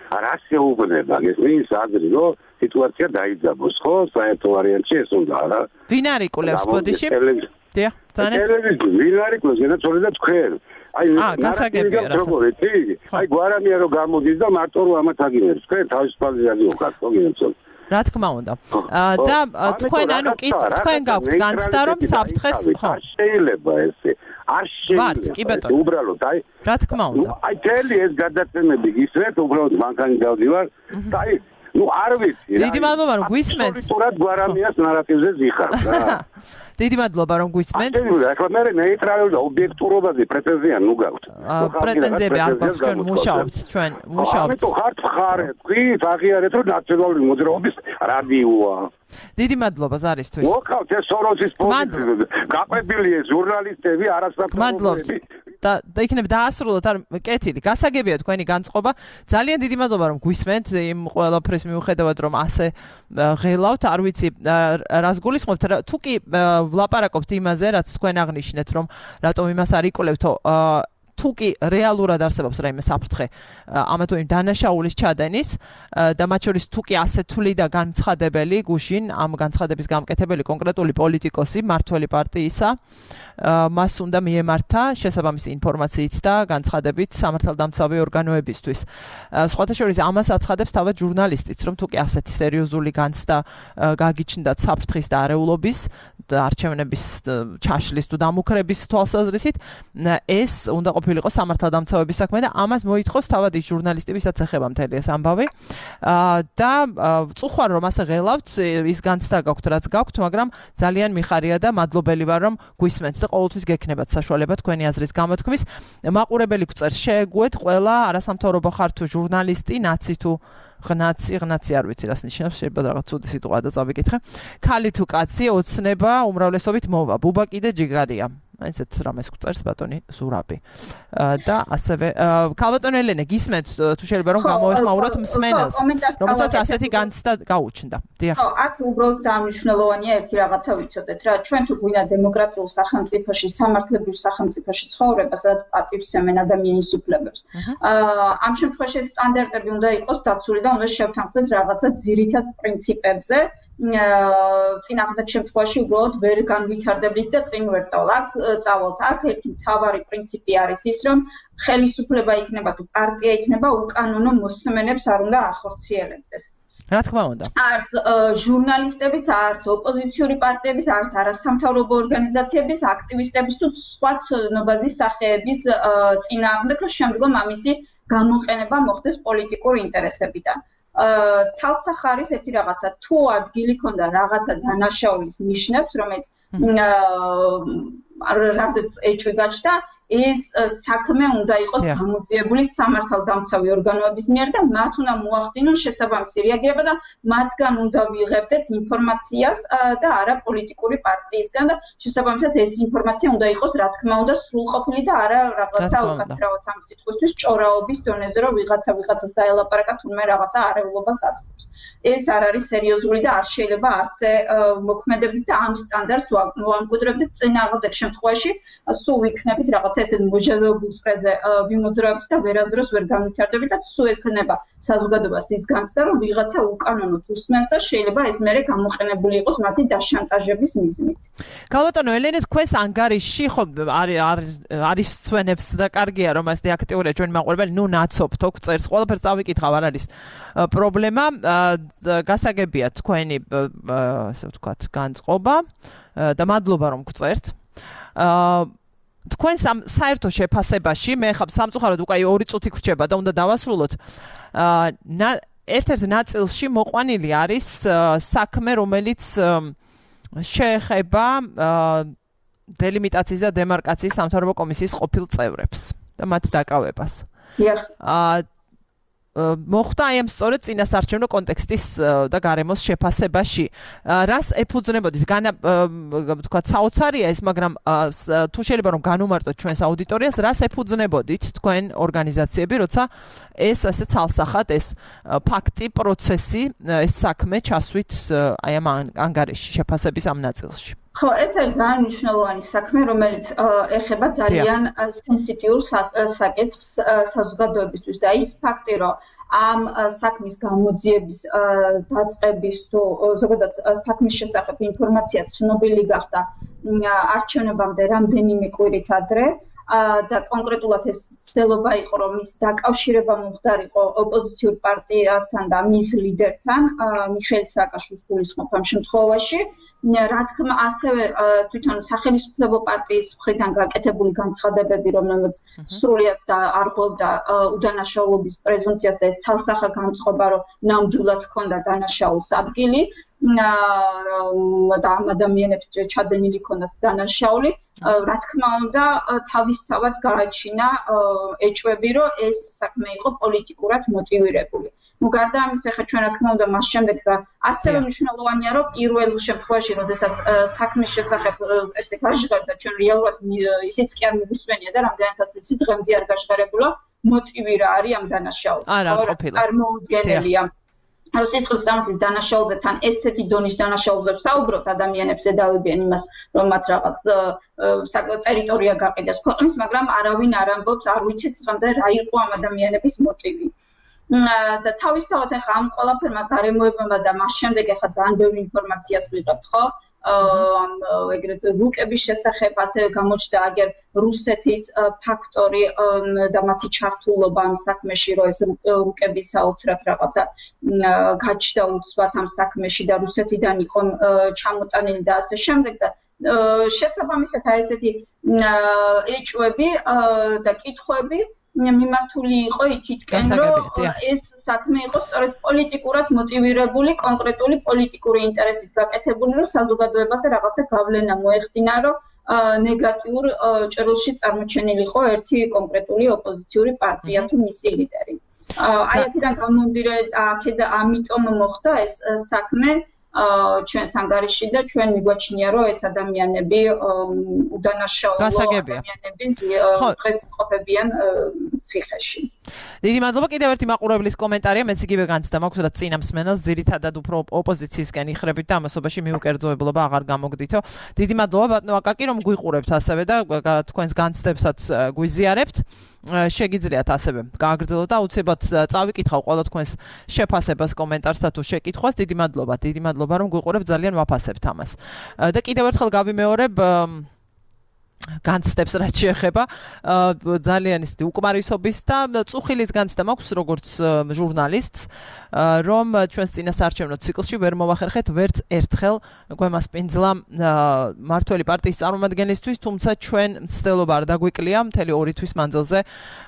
[SPEAKER 3] რა შეუბნება ეს მის აზრი რომ სიტუაცია დაიძაბოს ხო საერთო ვარიანტში ეს უნდა რა
[SPEAKER 1] ვინ არის იკულევს ბოდიში დიახ ძალიან
[SPEAKER 3] ტელევიზია ვინ არის იკულევს განაცხადა და თქვენ აი
[SPEAKER 1] გასაგებია რასაც
[SPEAKER 3] აი გვარამია რომ გამოდის და მარტო რომ ამათ აგინებს თქვენ თავისუფალი რადიო გაქვთ ხო გინებსო
[SPEAKER 1] რა თქმა უნდა და თქვენ ანუ კი თქვენ გაქვთ განცდა რომ საფრთხეს ხო
[SPEAKER 3] შეიძლება ესე არ
[SPEAKER 1] შეიძლება
[SPEAKER 3] უბრალოდ აი
[SPEAKER 1] რა თქმა უნდა
[SPEAKER 3] აი თელი ეს გადაცემები გისმენთ უბრალოდ მანქანით დავდივარ და აი ну არ ვიცი რა
[SPEAKER 1] დიდი მადლობა რომ გვისმენთ
[SPEAKER 3] ისტორიულად გვარამიას ნარატივზე ზიხარს რა
[SPEAKER 1] დიდი მადლობა რომ გვისმენთ
[SPEAKER 3] ახლა მე ნეიტრალური და ობიექტურობაზე პრეტენზია ნუ გაქვთ
[SPEAKER 1] პრეტენზიები არ გვაქვს ჩვენ მუშაობთ ჩვენ მუშაობთ
[SPEAKER 3] ამიტომ ხართ ხარეთ თქვით აღიარეთ რომ ნაციონალური მოძრაობის რადიოა
[SPEAKER 1] დიდი მადლობა ზარისთვის
[SPEAKER 3] მოხავთ ეს სოროსის პოზიციაზე გაყვებილია ჟურნალისტები არასაფრთხოები
[SPEAKER 1] და და იქნებ დაასრულოთ არ კეთილი გასაგებია თქვენი განწყობა ძალიან დიდი მადლობა რომ გვისმენთ იმ ყველაფრის მიუხედავად რომ ასე ღელავთ არ ვიცი რას გულისხმობთ თუ კი ვლაპარაკობთ იმაზე რაც თქვენ აღნიშნეთ რომ რატომ იმას არ იკვლევთო თუ კი რეალურად არსებობს რაიმე საფრთხე ამა თუ იმ დანაშაულის ჩადენის და მათ შორის თუ კი ასე თვლი და განცხადებელი გუშინ ამ განცხადების გამკეთებელი კონკრეტული პოლიტიკოსი მართველი პარტიისა მას უნდა მიემართა შესაბამისი ინფორმაციით და განცხადებით სამართალდამცავი ორგანოებისთვის. სხვათა შორის ამას აცხადებს თავად ჟურნალისტიც, რომ თუ კი ასეთი სერიოზული განცდა გაგიჩნდათ საფრთხის და არეულობის და არჩევნების ჩაშლის თუ დამუქრების თვალსაზრისით, ეს უნდა ყოფილიყო სამართალდამცავების საქმე და ამას მოითხოვს თავად ის ჟურნალისტი, ვისაც ეხება მთელი ეს ამბავი. და წუხარ რომ ასე ღელავთ, ის განცდა გაქვთ, რაც გაქვთ, მაგრამ ძალიან მიხარია და მადლობელი ვარ რომ გვისმენთ და ყოველთვის გექნებათ საშუალება თქვენი აზრის გამოთქმის. მაყურებელი გვწერს შეეგუეთ ყველა არასამთავრობო ხარ თუ ჟურნალისტი, ნაცი თუ ღნაცი, ღნაცი არ ვიცი რას ნიშნავს, შეიძლება რაღაც ცუდი სიტყვა და წავიკითხე. ქალი თუ კაცი ოცნება უმრავლესობით მოვა. ბუბა კიდე ჯიგარია. ესეც რამეს გვწერს ბატონი ზურაბი. და ასევე ქალბატონი ელენე გისმენთ თუ შეიძლება რომ გამოეხმაუროთ მსმენელს, რომელსაც ასეთი განცდა გაუჩნდა. დიახ.
[SPEAKER 2] ხო, აქ უბრალოდ სამმნიშვნელოვანია ერთი რაღაცა ვიცოდეთ რა, ჩვენ თუ გვინდა დემოკრატიულ სახელმწიფოში, სამართლებრივ სახელმწიფოში ცხოვრება, სადაც პატივს ემენ ადამიანის უფლებებს. ამ შემთხვევაში სტანდარტები უნდა იყოს დაცული და უნდა შევთანხმდეთ რაღაცა ძირითად პრინციპებზე. წინააღმდეგ შემთხვევაში უბრალოდ ვერ განვითარდებით და წინ ვერ წავალთ. წავალთ. აქ ერთი მთავარი პრინციპი არის ის, რომ ხელისუფლება იქნება თუ პარტია იქნება, უკანონო მოსმენებს არ უნდა ახორციელებდეს.
[SPEAKER 1] რა თქმა უნდა.
[SPEAKER 2] არც ჟურნალისტების, არც ოპოზიციური პარტიების, არც არასამთავრობო ორგანიზაციების, აქტივისტების თუ სხვა ცნობადი სახეების წინააღმდეგ, რომ შემდგომ ამისი გამოყენება მოხდეს პოლიტიკური ინტერესებიდან. ცალსახ არის ერთი რაღაცა, თუ ადგილი ქონდა რაღაცა დანაშაულის ნიშნებს, რომელიც რაზეც ეჭვი გაჩნდა, ეს საქმე უნდა იყოს გამოძიებული სამართალდამცავი ორგანოების მიერ და მათ უნდა მოახდინონ შესაბამისი რეაგირება და მათგან უნდა ვიღებდეთ ინფორმაციას და არა პოლიტიკური პარტიისგან და შესაბამისად ეს ინფორმაცია უნდა იყოს რა თქმა უნდა სრულყოფილი და არა რაღაცა უკაცრავად ამ სიტყვისთვის ჭორაობის დონეზე რომ ვიღაცა ვიღაცას დაელაპარაკა თუნდაც რაღაცა არეულობას აწყობს. ეს არ არის სერიოზული და არ შეიძლება ასე მოქმედებდეთ და ამ სტანდარტს ვამკვიდრებდეთ წინააღმდეგ შემთხვევაში სულ ვიქნებით რაღაც ესე მოჟალეობულ წრეზე ვიმოძრავებთ და ვერასდროს ვერ განვითარდებით და სულ ექნება საზოგადოებას ის განცდა რომ ვიღაცა უკანონოდ უსმენს და შეიძლება ეს მერე გამოყენებული იყოს მათი დაშანტაჟების მიზნით.
[SPEAKER 1] ქალბატონო ელენე თქვენს ანგარიშში ხო არის ცვენებს და კარგია რომ ასე აქტიურია ჩვენ მაყურებელი ნუ ნაცობთ თქ წერს ყველაფერს წავიკითხავ არ არის პრობლემა გასაგებია თქვენი ასე ვთქვათ განწყობა და მადლობა რომ გწერთ. თქვენ საერთო შეფასებაში მე ხა სამწუხაროდ უკვე ორი წუთი გრჩება და უნდა დავასრულოთ. ერთ-ერთ ნაწილში მოყვანილი არის საქმე, რომელიც შეეხება დელიმიტაციის და დემარკაციის სამთავრობო კომისიის ყოფილ წევრებს და მათ დაკავებას.
[SPEAKER 2] დიახ.
[SPEAKER 1] მოხდა აი ამ სწორედ წინასარჩევნო კონტექსტის და გარემოს შეფასებაში. რას ეფუძნებოდით? განა ვთქვათ, საოცარია ეს, მაგრამ თუ შეიძლება რომ განუმარტოთ ჩვენს აუდიტორიას, რას ეფუძნებოდით თქვენ ორგანიზაციები, როცა ეს ასე ცალსახად ეს ფაქტი, პროცესი, ეს საქმე ჩასვით აი ამ ანგარიშში შეფასების ამ ნაწილში?
[SPEAKER 2] ხო, ეს არის ძალიან მნიშვნელოვანი საქმე, რომელიც ეხება ძალიან სენსიტიურ საკითხს საზოგადოებისთვის და ის ფაქტი, რომ ამ საქმის გამოძიების დაწყების თუ ზოგადად საქმის შესახებ ინფორმაცია ცნობილი გახდა არჩევნებამდე რამდენიმე კვირით ადრე და კონკრეტულად ეს ცდილობა იყო რომ ის დაკავშირება მომხდარიყო ოპოზიციურ პარტიასთან და მის ლიდერთან მიხეილ სააკაშვილის გულისხმობ ამ შემთხვევაში რა თქმა ასევე თვითონ სახელმწიფო პარტიის მხრიდან გაკეთებული განცხადებები რომელმაც სრულიად და არღვევდა უდანაშაულობის პრეზუმპციას და ეს ცალსახა განწყობა რომ ნამდვილად ჰქონდა დანაშაულს ადგილი და ამ ადამიანებს ჩადენილი ჰქონდათ დანაშაული რა თქმა უნდა თავისთავად გააჩინა ეჭვები რომ ეს საქმე იყო პოლიტიკურად მოტივირებული ну გარდა ამისა ხა ჩვენ რა თქმა უნდა მას შემდეგ ასევე მნიშვნელოვანია რომ პირველ შემთხვევაში როდესაც საქმის შესახებ ესე გაჟღერდა ჩვენ რეალურად ისიც კი არ მიგვისმენია და რამდენადაც ვიცი დღემდე არ გაჟღერებულა მოტივი რა არის ამ დანაშაულს წარმოუდგენელია რომ სისხლის სამართლის დანაშაულზე თან ესეთი დონის დანაშაულზე ვსაუბრობთ ადამიანებს ედავებიან იმას რომ მათ რაღაც ტერიტორია გაყიდეს ქვეყნის მაგრამ არავინ არ ამბობს არ ვიცით დღემდე რა იყო ამ ადამიანების მოტივი და თავისთავად ახლა ამ ყველაფერმა გარემოებმა და მას შემდეგ ახლა ძალიან ბევრი ინფორმაციას ვიღებთ ხო ამ ეგრეთ რუკების შესახებ ასევე გამოჩნდა აგერ რუსეთის ფაქტორი და მათი ჩართულობა ამ საქმეში რომ ეს რუკები საოცრად რაღაცა გაჩნდა უცბად ამ საქმეში და რუსეთიდან იყო ჩამოტანილი და ასე შემდეგ და შესაბამისად აი ესეთი ეჭვები და კითხვები მიმართული იყო იქითკენ რომ ეს საქმე იყო სწორედ პოლიტიკურად მოტივირებული კონკრეტული პოლიტიკური ინტერესით გაკეთებული რომ საზოგადოებაზე რაღაცა გავლენა მოეხდინა რომ ნეგატიურ ჭრილში წარმოჩენილიყო ერთი კონკრეტული ოპოზიციური პარტია თუ მისი ლიდერი. აი აქედან გამომდინარე აქედა ამიტომ მოხდა ეს საქმე ჩვენს ანგარიშში და ჩვენ მიგვაჩნია რომ ეს ადამიანები უდანაშაულო ადამიანები დღეს იმყოფებიან ციხეში.
[SPEAKER 1] დიდი მადლობა კიდევ ერთი მაყურებლის კომენტარია მეც იგივე განცდა მაქვს რა წინა მსმენელს ძირითადად უფრო ოპოზიციისკენ იხრებით და ამასობაში მიუკერძოებულობა აღარ გამოგდითო. დიდი მადლობა ბატონო აკაკი რომ გვიყურებთ ასევე და თქვენს განცდებსაც გვიზიარებთ. შეგიძლიათ ასევე გააგრძელოთ და უცებად წავიკითხავ ყველა თქვენს შეფასებას კომენტარსა თუ შეკითხვას. დიდი მადლობა, დიდი მადლობა რომ გვიყურებთ ძალიან ვაფასებთ ამას. და კიდევ ერთხელ გავიმეორებ განცდებს რაც შეეხება ძალიან ისეთი უკმარისობის და წუხილის განცდა მაქვს როგორც ჟურნალისტს რომ ჩვენს წინასაარჩევნო ციკლში ვერ მოვახერხეთ ვერც ერთხელ გვემასპინძლა მართველი პარტიის წარმომადგენლისთვის თუმცა ჩვენ მცდელობა არ დაგვიკლია მთელი ორი თვის მანძილზე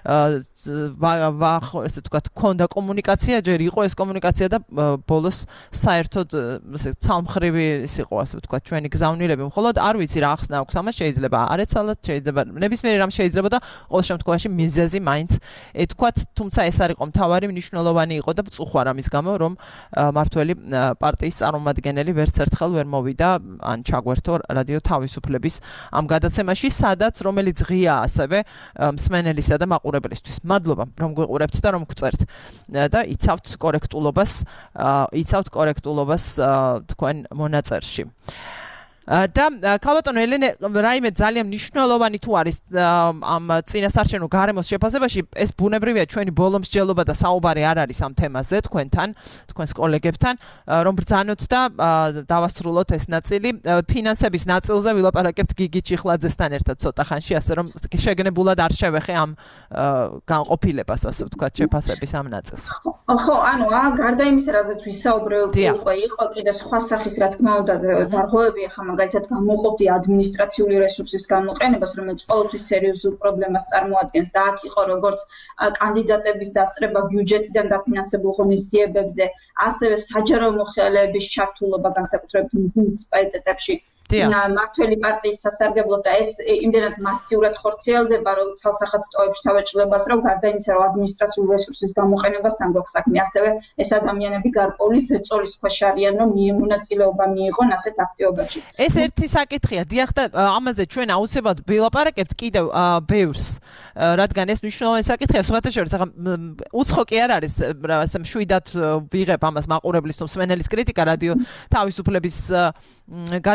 [SPEAKER 1] ესე ვთქვათ ქონდა კომუნიკაცია ჯერ იყო ეს კომუნიკაცია და ბოლოს საერთოდ ესე ცალმხრივი ის იყო ასე ვთქვათ ჩვენი გზავნილები მხოლოდ არ ვიცი რა ახსნა აქვს ამას შეიძლება არეცალად შეიძლება ნებისმიერი რამ შეიძლება და ყოველ შემთხვევაში მიზეზი მაინც ეთქვათ თუმცა ეს არ იყო მთავარი მნიშვნელოვანი იყო და წუხვა ამის გამო რომ მართველი პარტიის წარმომადგენელი ვერც ერთხელ ვერ მოვიდა ან ჩაგვერთო რადიო თავისუფლების ამ გადაცემაში სადაც რომელიც ღია ასევე მსმენელისა და მაყურებლისთვის მადლობა რომ გვიყურებთ და რომ გვწერთ და იცავთ კორექტულობას იცავთ კორექტულობას თქვენ მონაწერში და ქალბატონო ელენე რაიმე ძალიან მნიშვნელოვანი თუ არის ამ წინასაარჩევნო გარემოს შეფასებაში ეს ბუნებრივია ჩვენი ბოლო მსჯელობა და საუბარი არ არის ამ თემაზე თქვენთან თქვენს კოლეგებთან რომ ბრძანოთ და დავასრულოთ ეს ნაწილი ფინანსების ნაწილზე ვილაპარაკებთ გიგი ჩიხლაძესთან ერთად ცოტა ხანში ასე რომ შეგნებულად არ შევეხე ამ განყოფილებას ასე ვთქვათ შეფასების ამ ნაწილს
[SPEAKER 2] ხო ანუ გარდა იმისა რაზეც ვისაუბრეთ უკვე იყო კიდე სხვა სახის რა თქმა უნდა დარღვევები ახლა მაგალითად გამოყოფდი ადმინისტრაციული რესურსის გამოყენებას, რომელიც ყოველთვის სერიოზულ პრობლემას წარმოადგენს და აქ იყო როგორც კანდიდატების დასწრება ბიუჯეტიდან დაფინანსებულ ღონისძიებებზე, ასევე საჯარო მოხელეების ჩართულობა განსაკუთრებით მუნიციპალიტეტებში. მართველი პარტიის სასარგებლო და ეს იმდენად მასიურად ხორციელდება, რომ ცალსახად ტოვებს თავაჭრობას, რომ გარდა იმისა, რომ ადმინისტრაციული რესურსის გამოყენებასთან გვაქვს საქმე, ასევე ეს ადამიანები გარკვეული ზეწოლის ქვეშ არიან, რომ მონაწილეობა მიიღონ ასეთ აქტივობებში.
[SPEAKER 1] ეს ერთი საკითხია, დიახ და ამაზე ჩვენ აუცილებლად ვილაპარაკებთ კიდევ ბევრს, რადგან ეს მნიშვნელოვანი საკითხია, სხვათა შორის, ახლა უცხო კი არ არის, ასე მშვიდად ვიღებ ამას მაყურებლის თუ მსმენელის კრიტიკა რადიო თავისუფლების გადაცემის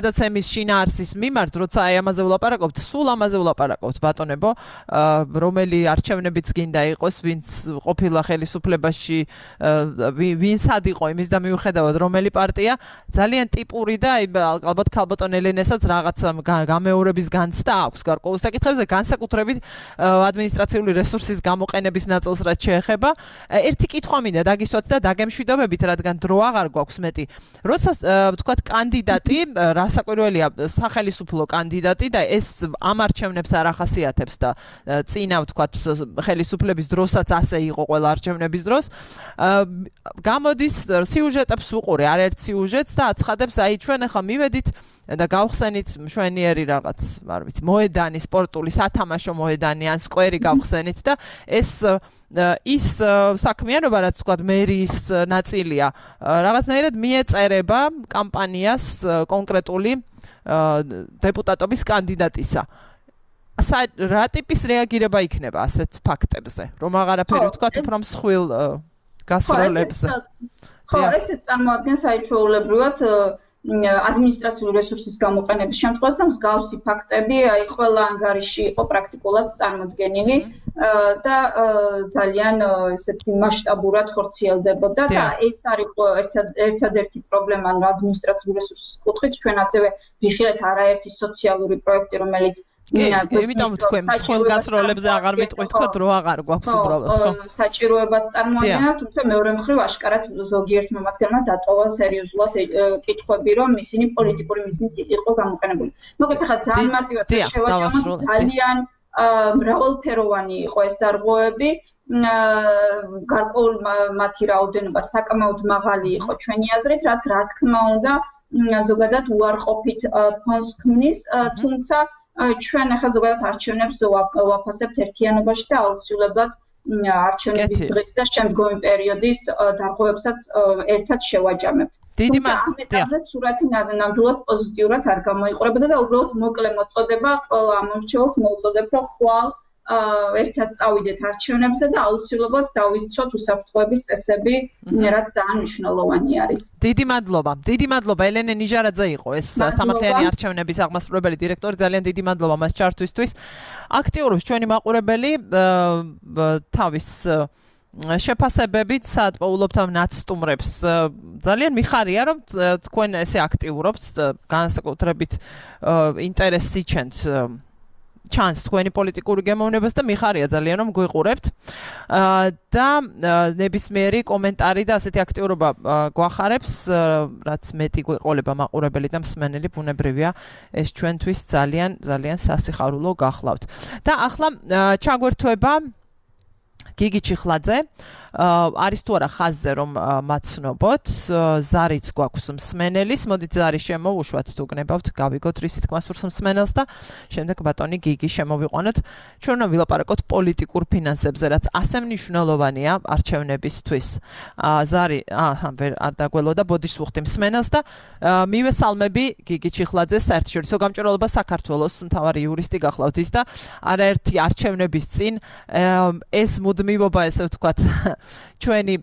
[SPEAKER 1] რესურსის შინაარსის მიმართ, როცა აი ამაზე ვლაპარაკობთ, სულ ამაზე ვლაპარაკობთ, ბატონებო, რომელი არჩევნებიც გინდა იყოს, ვინც ყოფილა ხელისუფლებაში, ვინცად იყო იმის და მიუხედავად რომელი პარტია, ძალიან ტიპური და ალბათ ქალბატონ ელენესაც რაღაც გამეორების განცდა აქვს გარკვეულ საკითხებზე, განსაკუთრებით ადმინისტრაციული რესურსის გამოყენების ნაწილს რაც შეეხება. ერთი კითხვა მინდა დაგისვათ და დაგემშვიდობებით, რადგან დრო აღარ გვაქვს მეტი. როცა ვთქვათ კანდიდატი, რასაკვირველია, სახელისუფლო კანდიდატი და ეს ამ არჩევნებს არ ახასიათებს და წინა ვთქვათ ხელისუფლების დროსაც ასე იყო ყველა არჩევნების დროს. გამოდის სიუჟეტებს უყურე, არაერთ სიუჟეტს და აცხადებს, აი ჩვენ ახლა მივედით და გავხსენით მშვენიერი რაღაც, არ ვიცი, მოედანი, სპორტული სათამაშო მოედანი ან სკვერი გავხსენით და ეს ის საქმიანობა, რაც ვთქვათ მერიის ნაწილია, რაღაცნაირად მიეწერება კამპანიას კონკრეტული დეპუტატობის კანდიდატისა. რა ტიპის რეაგირება იქნება ასეთ ფაქტებზე, რომ აღარაფერი ვთქვათ უფრო მსხვილ გასროლებზე?
[SPEAKER 2] ხო, ესეც წარმოადგენს საჩვეულებრივად ადმინისტრაციული რესურსის გამოყენების შემთხვევას და მსგავსი ფაქტები აი ყველა ანგარიში იყო პრაქტიკულად წარმოდგენილი და ძალიან ესეთი მასშტაბურად ხორციელდებოდა და ეს არის ერთადერთი პრობლემა ადმინისტრაციული რესურსის კუთხით. ჩვენ ასევე ვიხილეთ არაერთი სოციალური პროექტი, რომელიც
[SPEAKER 1] იმიტომ თქვენ მსხვილ გასროლებზე აღარ ვიტყვით, თქო დრო აღარ გვაქვს უბრალოდ, ხო?
[SPEAKER 2] საჭიროებას წარმოადგენდა, თუმცა მეორე მხრივ აშკარად ზოგიერთმა მათგანმა დატოვა სერიოზულად კითხვები, რომ ისინი პოლიტიკური მიზნით იყო გამოყენებული. მოკლედ ახლა ძალიან მარტივად შევაჩამოთ, ძალიან მრავალფეროვანი იყო ეს დარღვევები, გარკვეულ მათი რაოდენობა საკმაოდ მაღალი იყო ჩვენი აზრით, რაც რა თქმა უნდა ზოგადად უარყოფით ფონს ქმნის, თუმცა ჩვენ ახლა ზოგადად არჩევნებს ვაფასებთ ერთიანობაში და აუცილებლად არჩევნების დღის და შემდგომი პერიოდის დარღვევებსაც ერთად შევაჯამებთ. თუმცა ამ ეტაპზე სურათი ნამდვილად პოზიტიურად არ გამოიყურებოდა და უბრალოდ მოკლე მოწოდება ყველა ამორჩეულს მოუწოდებ, რომ ხვალ ერთად წავიდეთ არჩევნებზე და აუცილებლად დავისწროთ უსაფრთხოების წესები, რაც ძალიან მნიშვნელოვანი არის.
[SPEAKER 1] დიდი მადლობა. დიდი მადლობა ელენე ნიჟარაძე იყო ეს სამართლიანი არჩევნების აღმასრულებელი დირექტორი. ძალიან დიდი მადლობა მას ჩართვისთვის. აქტიურობს ჩვენი მაყურებელი თავის შეფასებებით საადპოულობთ ამ ნაცსტუმრებს. ძალიან მიხარია, რომ თქვენ ესე აქტიურობთ, განსაკუთრებით ინტერესს იჩენთ ჩანს თქვენი პოლიტიკური გემოვნებას და მიხარია ძალიან რომ გვიყურებთ და ნებისმიერი კომენტარი და ასეთი აქტიურობა გვახარებს, რაც მეტი გვეყოლება მაყურებელი და მსმენელი, ბუნებრივია ეს ჩვენთვის ძალიან ძალიან სასიხარულო გახლავთ. და ახლა ჩაგვერთვება გიგი ჩიხლაძე, არის თუ არა ხაზზე რომ მაცნობოთ, ზარიც გვაქვს მსმენელის, მოდით ზარი შემოვუშვათ თუ გნებავთ, გავიგოთ რის თქმა სურს მსმენელს და შემდეგ ბატონი გიგი შემოვიყვანოთ. ჩვენ უნდა ვილაპარაკოთ პოლიტიკურ ფინანსებზე, რაც ასე მნიშვნელოვანია არჩევნებისთვის. ზარი, აჰა, არ დაგველოდა, ბოდიშს ვუხდი მსმენელს და მივესალმები გიგი ჩიხლაძეს, საერთაშორისო გამჭვირვალობა საქართველოს მთავარი იურისტი გახლავთ ის და არაერთი არჩევნების წინ ეს მუდმივობა, ესე ვთქვათ, ჩვენი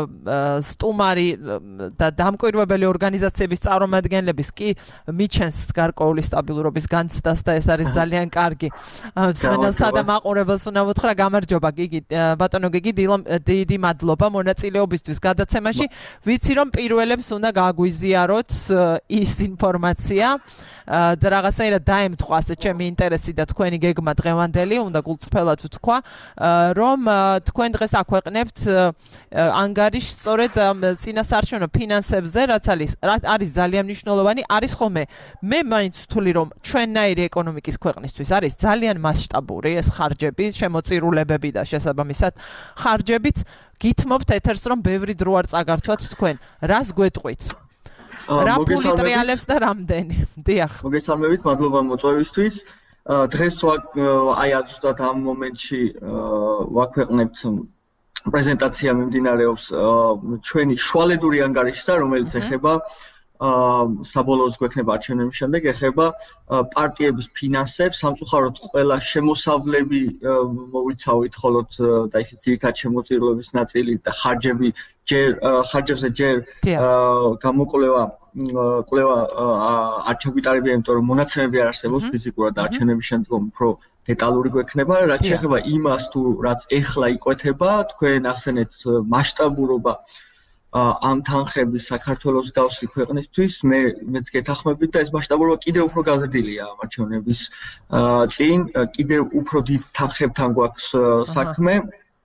[SPEAKER 1] სტუმარი და დამკვირვებელი ორგანიზაციების წარმომადგენლების კი მიჩენს გარკვეული სტაბილურობის განცდას და ეს არის ძალიან კარგი. მსმენელსა და მაყურებელს უნდა ვუთხრა გამარჯობა გიგი, ბატონო გიგი, დიდი მადლობა მონაწილეობისთვის გადაცემაში. ვიცი რომ პირველებს უნდა გაგვიზიაროთ ის ინფორმაცია და რაღაცნაირად დაემთხვა ასე ჩემი ინტერესი და თქვენი გეგმა დღევანდელი, უნდა გულწრფელად ვთქვა, რომ თქვენ დღეს აქვეყნებთ ანგარიშს სწორედ წინასაარჩევნო ფინანსებზე, რაც არის ძალიან მნიშვნელოვანი, არის ხოლმე მე მაინც ვთვლი, რომ ჩვენნაირი ეკონომიკის ქვეყნისთვის არის ძალიან მასშტაბური ეს ხარჯები, შემოწირულებები და შესაბამისად ხარჯებიც. გითმობთ ეთერს, რომ ბევრი დრო არ წაგართვათ თქვენ. რას გვეტყვით? რა ფული ტრიალებს და რამდენი? დიახ.
[SPEAKER 4] მოგესალმებით, მადლობა მოწვევისთვის. დღეს აი ზუსტად ამ მომენტში ვაქვეყნებთ პრეზენტაცია მიმდინარეობს ჩვენი შუალედური ანგარიშისა, რომელიც ეხება საბოლოოდ გვექნება არჩევნების შემდეგ, ეხება პარტიების ფინანსებს, სამწუხაროდ ყველა შემოსავლები მოვიცავით, ხოლოდ და ისიც ძირითადად შემოწირულობის ნაწილი და ხარჯები ჯერ ხარჯებზე ჯერ გამოკვლევა კვლევა არ ჩაგვიტარებია, იმიტომ რომ მონაცემები არ არსებობს ფიზიკურად არჩევნების შემდგომ უფრო დეტალური გვექნება, რაც შეეხება იმას თუ რაც ეხლა იკვეთება, თქვენ ახსენეთ მასშტაბურობა ამ თანხების საქართველოს გავსი ქვეყნისთვის, მე მეც გეთახმებით და ეს მასშტაბურობა კიდევ უფრო გაზრდილია ამ არჩევნების წინ, კიდევ უფრო დიდ თანხებთან გვაქვს საქმე.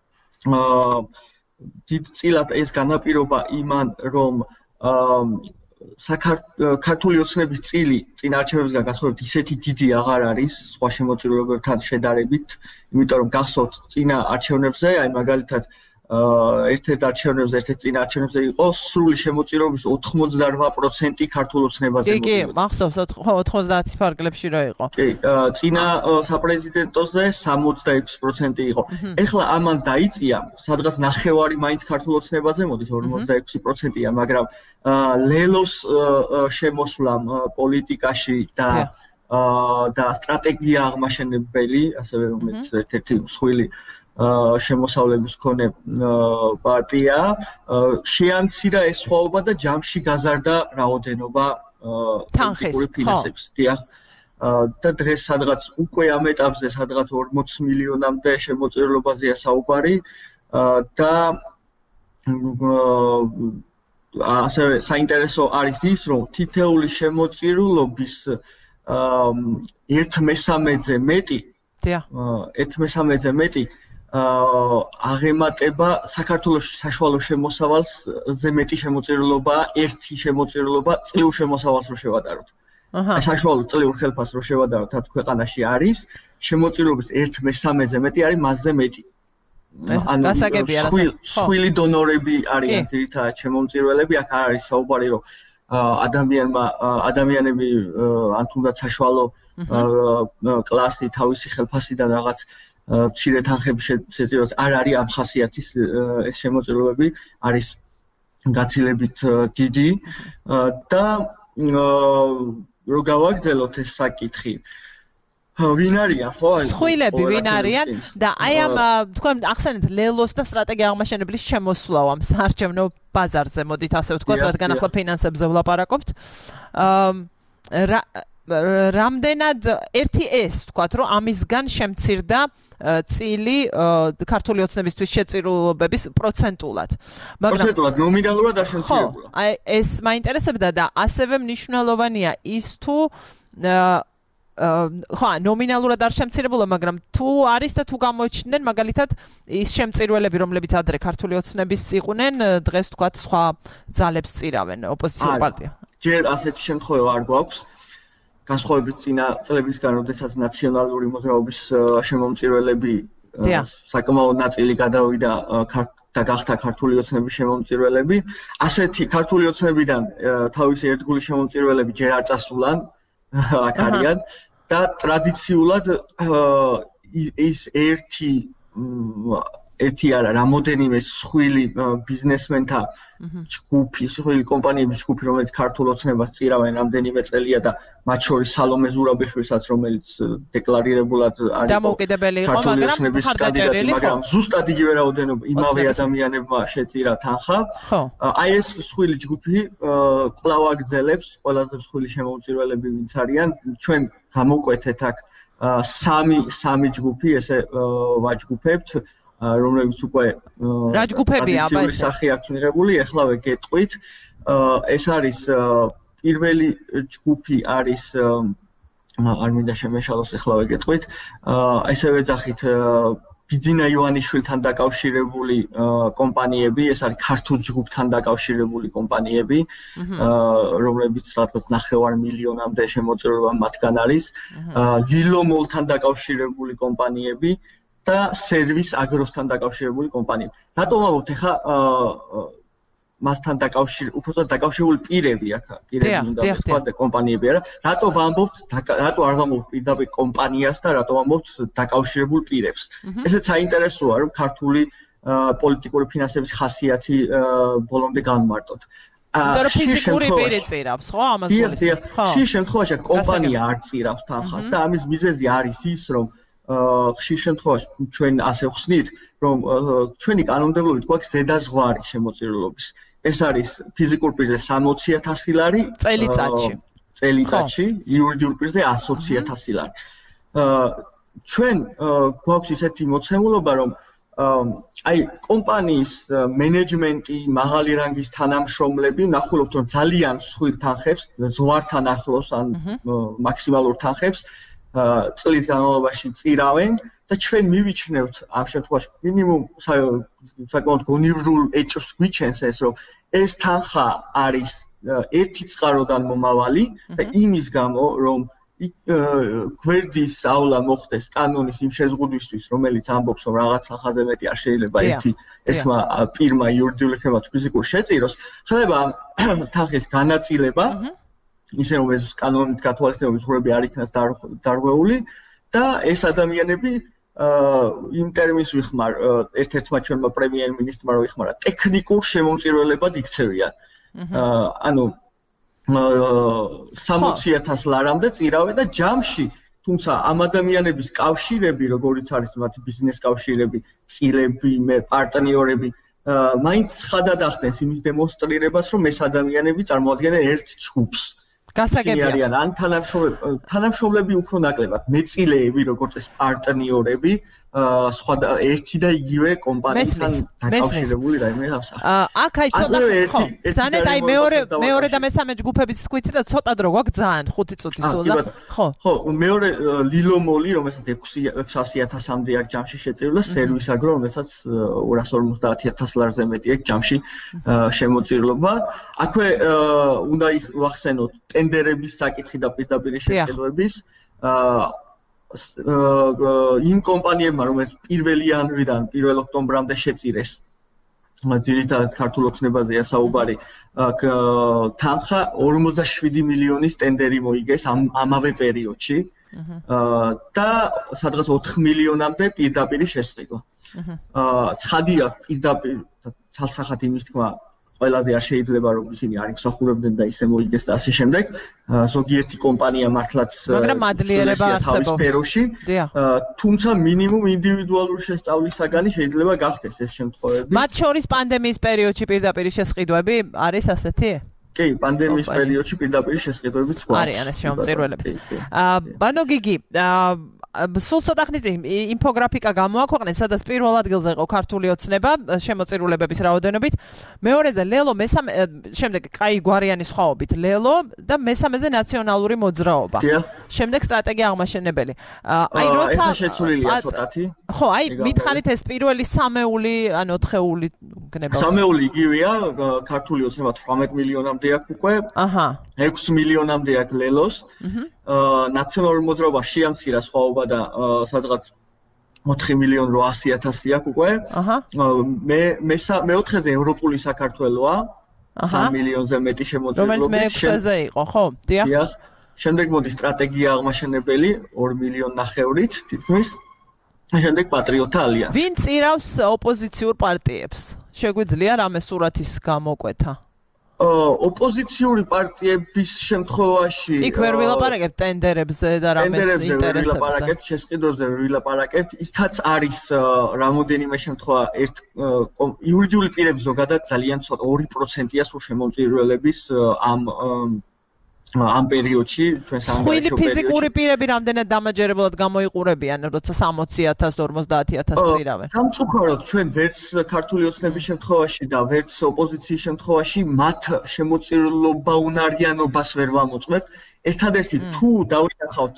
[SPEAKER 4] დიდწილად ეს განაპირობა იმან, რომ საქართველოს ოცნების წილი წინ არჩევნებისგან განსხვავებით ისეთი დიდი აღარ არის სხვა შემოწირულობებთან შედარებით, იმიტომ რომ გახსოვთ წინა არჩევნებზე, აი მაგალითად ერთ-ერთ არჩევნებზე, ერთ-ერთ წინა არჩევნებზე იყო სრული შემოწირულობის ოთხმოცდარვა პროცენტი ქართულ ოცნებაზე.
[SPEAKER 1] კი, კი, მახსოვს, ოთხმოცდაათის ფარგლებში რა იყო.
[SPEAKER 4] კი, წინა საპრეზიდენტოზე სამოცდაექვსი პროცენტი იყო. ეხლა ამან დაიწია, სადღაც ნახევარი მაინც ქართულ ოცნებაზე მოდის, ორმოცდაექვსი პროცენტია, მაგრამ ლელოს შემოსვლამ პოლიტიკაში და და სტრატეგია აღმაშენებელი, ასევე რომელიც ერთ-ერთი მსხვილი შემოსავლების მქონე პარტია შეამცირა ეს სხვაობა და ჯამში გაზარდა რაოდენობა
[SPEAKER 1] თანხის
[SPEAKER 4] ფინანსების. დიახ. და დღეს სადღაც უკვე ამ ეტაპზე სადღაც ორმოც მილიონამდე შემოწირულობაზეა საუბარი და ასევე საინტერესო არის ის, რომ თითეული შემოწირულობის ერთ მესამედზე მეტი ერთ მესამედზე მეტი აღემატება საქართველოს საშუალო შემოსავალს ზე მეტი შემოწირულობა, ერთი შემოწირულობა წლიურ შემოსავალს რო შევადაროთ. აი საშუალო წლიურ ხელფასს რო შევადაროთ ამ ქვეყანაში არის შემოწირულობის ერთ მესამედზე მეტი არის მასზე მეტი. ანუ სხვილი დონორები არიან ძირითადად შემომწირულები, აქ არ არის საუბარი რომ ადამიანმა ადამიანები ან თუნდაც საშუალო კლასი თავისი ხელფასიდან რაღაც მცირე თანხების შეწირვას არ არის ამ ხასიათის ეს შემოწირულობები არის გაცილებით დიდი და რო გავაგრძელოთ ეს საკითხი ვინ არიან ხო აი
[SPEAKER 1] სხვილები ვინ არიან და აი ამ თქვენ ახსენეთ ლელოს და სტრატეგია აღმაშენებლის შემოსვლა ამ საარჩევნო ბაზარზე მოდით ასე ვთქვათ რადგან ახლა ფინანსებზე ვლაპარაკობთ რამდენად ერთი ეს ვთქვათ რომ ამისგან შემცირდა წილი ქართული ოცნებისთვის შეწირულობების პროცენტულად
[SPEAKER 4] მაგრამ პროცენტულად ნომინალურად არ შემცირებულა
[SPEAKER 1] აი ეს მაინტერესებდა და ასევე მნიშვნელოვანია ის თუ ხო ნომინალურად არ შემცირებულა მაგრამ თუ არის და თუ გამოჩნდნენ მაგალითად ის შემწირველები რომლებიც ადრე ქართული ოცნების იყვნენ დღეს ვთქვათ სხვა ძალებს წირავენ ოპოზიციურ პარტია
[SPEAKER 4] ჯერ ასეთი შემთხვევა არ გვაქვს განსხვავებით წინა წლებისგან, როდესაც ნაციონალური მოძრაობის შემომწირველები საკმაოდ ნაწილი გადავიდა და გახდა ქართული ოცნების შემომწირველები, ასეთი ქართული ოცნებიდან თავისი ერთგული შემომწირველები ჯერ არ წასულან, აქ არიან და ტრადიციულად ის ერთი ერთი არა, რამოდენიმე სხვილი ბიზნესმენთა ჯგუფი, სხვილი კომპანიების ჯგუფი, რომელიც ქართულ ოცნებას წირავენ რამდენიმე წელია და მათ შორის სალომე ზურაბიშვილსაც, რომელიც დეკლარირებულად არის
[SPEAKER 1] დამოუკიდებელი იყო, მაგრამ ხარდაჭერილი,
[SPEAKER 4] მაგრამ ზუსტად იგივე რაოდენობა იმავე ადამიანებმა შეწირა თანხა. აი ეს სხვილი ჯგუფი კვლავ აგრძელებს ყველაზე სხვილი შემომწირველები ვინც არიან, ჩვენ გამოვკვეთეთ აქ სამი სამი ჯგუფი, ესე ვაჯგუფებთ რომლებიც უკვე
[SPEAKER 1] რა ჯგუფებია აბა ეს
[SPEAKER 4] სახე აქვს მიღებული, ეხლავე გეტყვით. ეს არის პირველი ჯგუფი არის არ მინდა შემეშალოს ეხლავე გეტყვით. ესე ვეძახით ბიძინა ივანიშვილთან დაკავშირებული კომპანიები, ეს არის ქართულ ჯგუფთან დაკავშირებული კომპანიები, რომლებიც სადღაც ნახევარ მილიონამდე შემოწირულობა მათგან არის. ლილომოლთან დაკავშირებული კომპანიები და სერვის აგროსთან დაკავშირებული კომპანიები. რატომ ამბობთ ხა მასთან დაკავშირებული, უბრალოდ დაკავშირებული პირები აქ, პირები უნდა ვთქვა და კომპანიები არა. რატომ ამბობთ, რატო არ ვამბობთ პირდაპირ კომპანიას და რატომ ამბობთ დაკავშირებულ პირებს. ესეც საინტერესოა, რომ ქართული პოლიტიკური ფინანსების ხასიათი ბოლომდე განმარტოთ.
[SPEAKER 1] იმიტომ რომ ფიზიკური პირი წირავს, ხო, ამას
[SPEAKER 4] გულისხმობ. ხშირ შემთხვევაში კომპანია არ წირავს თანხას და ამის მიზეზი არის ის, რომ ხშირ შემთხვევაში ჩვენ ასე ვხსნით, რომ ჩვენი კანონმდებლობით გვაქვს ზედაზღვარი შემოწირულობის. ეს არის ფიზიკურ პირზე სამოცი ათასი ლარი
[SPEAKER 1] წელიწადში.
[SPEAKER 4] წელიწადში, იურიდიულ პირზე ასი ათასი ლარი. ჩვენ გვაქვს ისეთი მოცემულობა, რომ აი კომპანიის მენეჯმენტი, მაღალი რანგის თანამშრომლები ნახულობთ, რომ ძალიან მსხვილ თანხებს, ზღვართან ახლოს ან მაქსიმალურ თანხებს წლის განმავლობაში წირავენ და ჩვენ მივიჩნევთ ამ შემთხვევაში მინიმუმ საკმაოდ გონივრულ ეჭვს გვიჩენს ეს, რომ ეს თანხა არის ერთი წყაროდან მომავალი და იმის გამო, რომ გვერდის ავლა მოხდეს კანონის იმ შეზღუდვისთვის, რომელიც ამბობს, რომ რაღაც სახაზე მეტი არ შეიძლება ერთი ესმა პირმა იურიდიულ იქნება თუ ფიზიკურ შეწიროს, ხდება თანხის განაწილება, ისე რომ ეს კანონით გათვალისწინებული ზღვრები არ იქნას დარღვეული და ეს ადამიანები იმ ტერმინს ვიხმარ, ერთ-ერთმა ჩვენმა პრემიერ-მინისტრმა რო ვიხმარა, ტექნიკურ შემომწირველებად იქცევიან. ანუ სამოცი ათას ლარამდე წირავენ და ჯამში, თუმცა ამ ადამიანების კავშირები, როგორიც არის მათი ბიზნეს კავშირები, წილები, პარტნიორები, მაინც ცხადად ახდენს იმის დემონსტრირებას, რომ ეს ადამიანები წარმოადგენენ ერთ ჯგუფს.
[SPEAKER 1] გასაგებია.
[SPEAKER 4] ან თანამშრომლები უფრო ნაკლებად, მეწილეები, როგორც ეს პარტნიორები, სხვა ერთი და იგივე კომპანიისგან დაკავშირებული რაიმე ამსახ.
[SPEAKER 1] აქ აი ცოტა ხო, ზანეთ აი მეორე მეორე და მესამე ჯგუფების თქვით და ცოტა დრო გვაქვს ძალიან ხუთი წუთი სულ და ხო.
[SPEAKER 4] ხო, მეორე ლილომოლი, რომელსაც ექვსი ათასამდე აქვს ჯამში შეწირული და სერვის აგრო, რომელსაც ორას ორმოცდაათი ათას ლარზე მეტი აქვს ჯამში შემოწირულობა. აქვე უნდა ვახსენოთ ტენდერების საკითხი და პირდაპირ შესყიდვების იმ კომპანიებმა, რომელიც პირველი იანვრიდან პირველ ოქტომბრამდე შეწირეს, ძირითადად ქართულ ოცნებაზეა საუბარი, თანხა ორმოცდაშვიდი მილიონის ტენდერი მოიგეს ამავე პერიოდში და სადღაც ოთხ მილიონამდე პირდაპირ შესყიდვა. ცხადია პირდაპირ ცალსახად იმის თქმა ყველაზე არ შეიძლება რომ ისინი არ იხსახურებდნენ და ისე მოიგეს და ასე შემდეგ. ზოგიერთი კომპანია მართლაც
[SPEAKER 1] მაგრამ მადლიერება არსებობს.
[SPEAKER 4] თუმცა მინიმუმ ინდივიდუალური შესწავლისაგანი შეიძლება გახდეს ეს შემთხვევები.
[SPEAKER 1] მათ შორის პანდემიის პერიოდში პირდაპირ შესყიდვები არის ასეთი?
[SPEAKER 4] კი, პანდემიის პერიოდში პირდაპირ შესყიდვებიც გვაქვს.
[SPEAKER 1] არიან ეს შემოწირულებები. ბანო გიგი, სულ ცოტა ხნის წინ ინფოგრაფიკა გამოაქვეყნეს, სადაც პირველ ადგილზე იყო ქართული ოცნება შემოწირულებების რაოდენობით, მეორეზე ლელო, მესამე შემდეგ კაი გვარიანი სხვაობით ლელო და მესამეზე ნაციონალური მოძრაობა. შემდეგ სტრატეგია აღმაშენებელი.
[SPEAKER 4] აი როცა ეს შეცვლილია ცოტათი.
[SPEAKER 1] ხო, აი მითხარით ეს პირველი სამეული ან ოთხეული გნება.
[SPEAKER 4] სამეული იგივეა, ქართული ოცნება თვრამეტ მილიონამდე აქვს უკვე.
[SPEAKER 1] აჰა.
[SPEAKER 4] ექვსი მილიონამდე აქვს ლელოს. ნაციონალური მოძრაობა შეამცირა სხვაობა და სადღაც ოთხი მილიონი რვაასი ათასი აქვს უკვე. მე მეოთხეზე ევროპული საქართველოა. სამი მილიონზე მეტი შემოწირულობით.
[SPEAKER 1] რომელიც მეექვსეზე იყო, ხო?
[SPEAKER 4] დიახ. შემდეგ მოდის სტრატეგია აღმაშენებელი ორი მილიონი ნახევრით, თითქმის. შემდეგ პატრიოტთა ალიანსი.
[SPEAKER 1] ვინ წირავს ოპოზიციურ პარტიებს? შეგვიძლია რამე სურათის გამოკვეთა?
[SPEAKER 4] ოპოზიციური პარტიების შემთხვევაში
[SPEAKER 1] იქ ვერ ვილაპარაკებთ ტენდერებზე და რამე ინტერესებზე.
[SPEAKER 4] ვილაპარაკებთ შესყიდვებზე, ვილაპარაკებთ. იქაც არის რამოდენიმე შემთხვევა ერთ იურიდიული პირების ზოგადად ძალიან ცოტა ორი პროცენტია სულ შემომწირულების ამ ამ პერიოდში ჩვენ
[SPEAKER 1] სამგარეშო პერიოდში. ხილი ფიზიკური პირები რამდენად დამაჯერებლად გამოიყურებიან, როცა სამოცი ათას ორმოცდაათი ათას წირავენ?
[SPEAKER 4] სამწუხაროდ ჩვენ ვერც ქართული ოცნების შემთხვევაში და ვერც ოპოზიციის შემთხვევაში მათ შემოწირულობა უნარიანობას ვერ ვამოწმებთ. ერთადერთი თუ დავინახავთ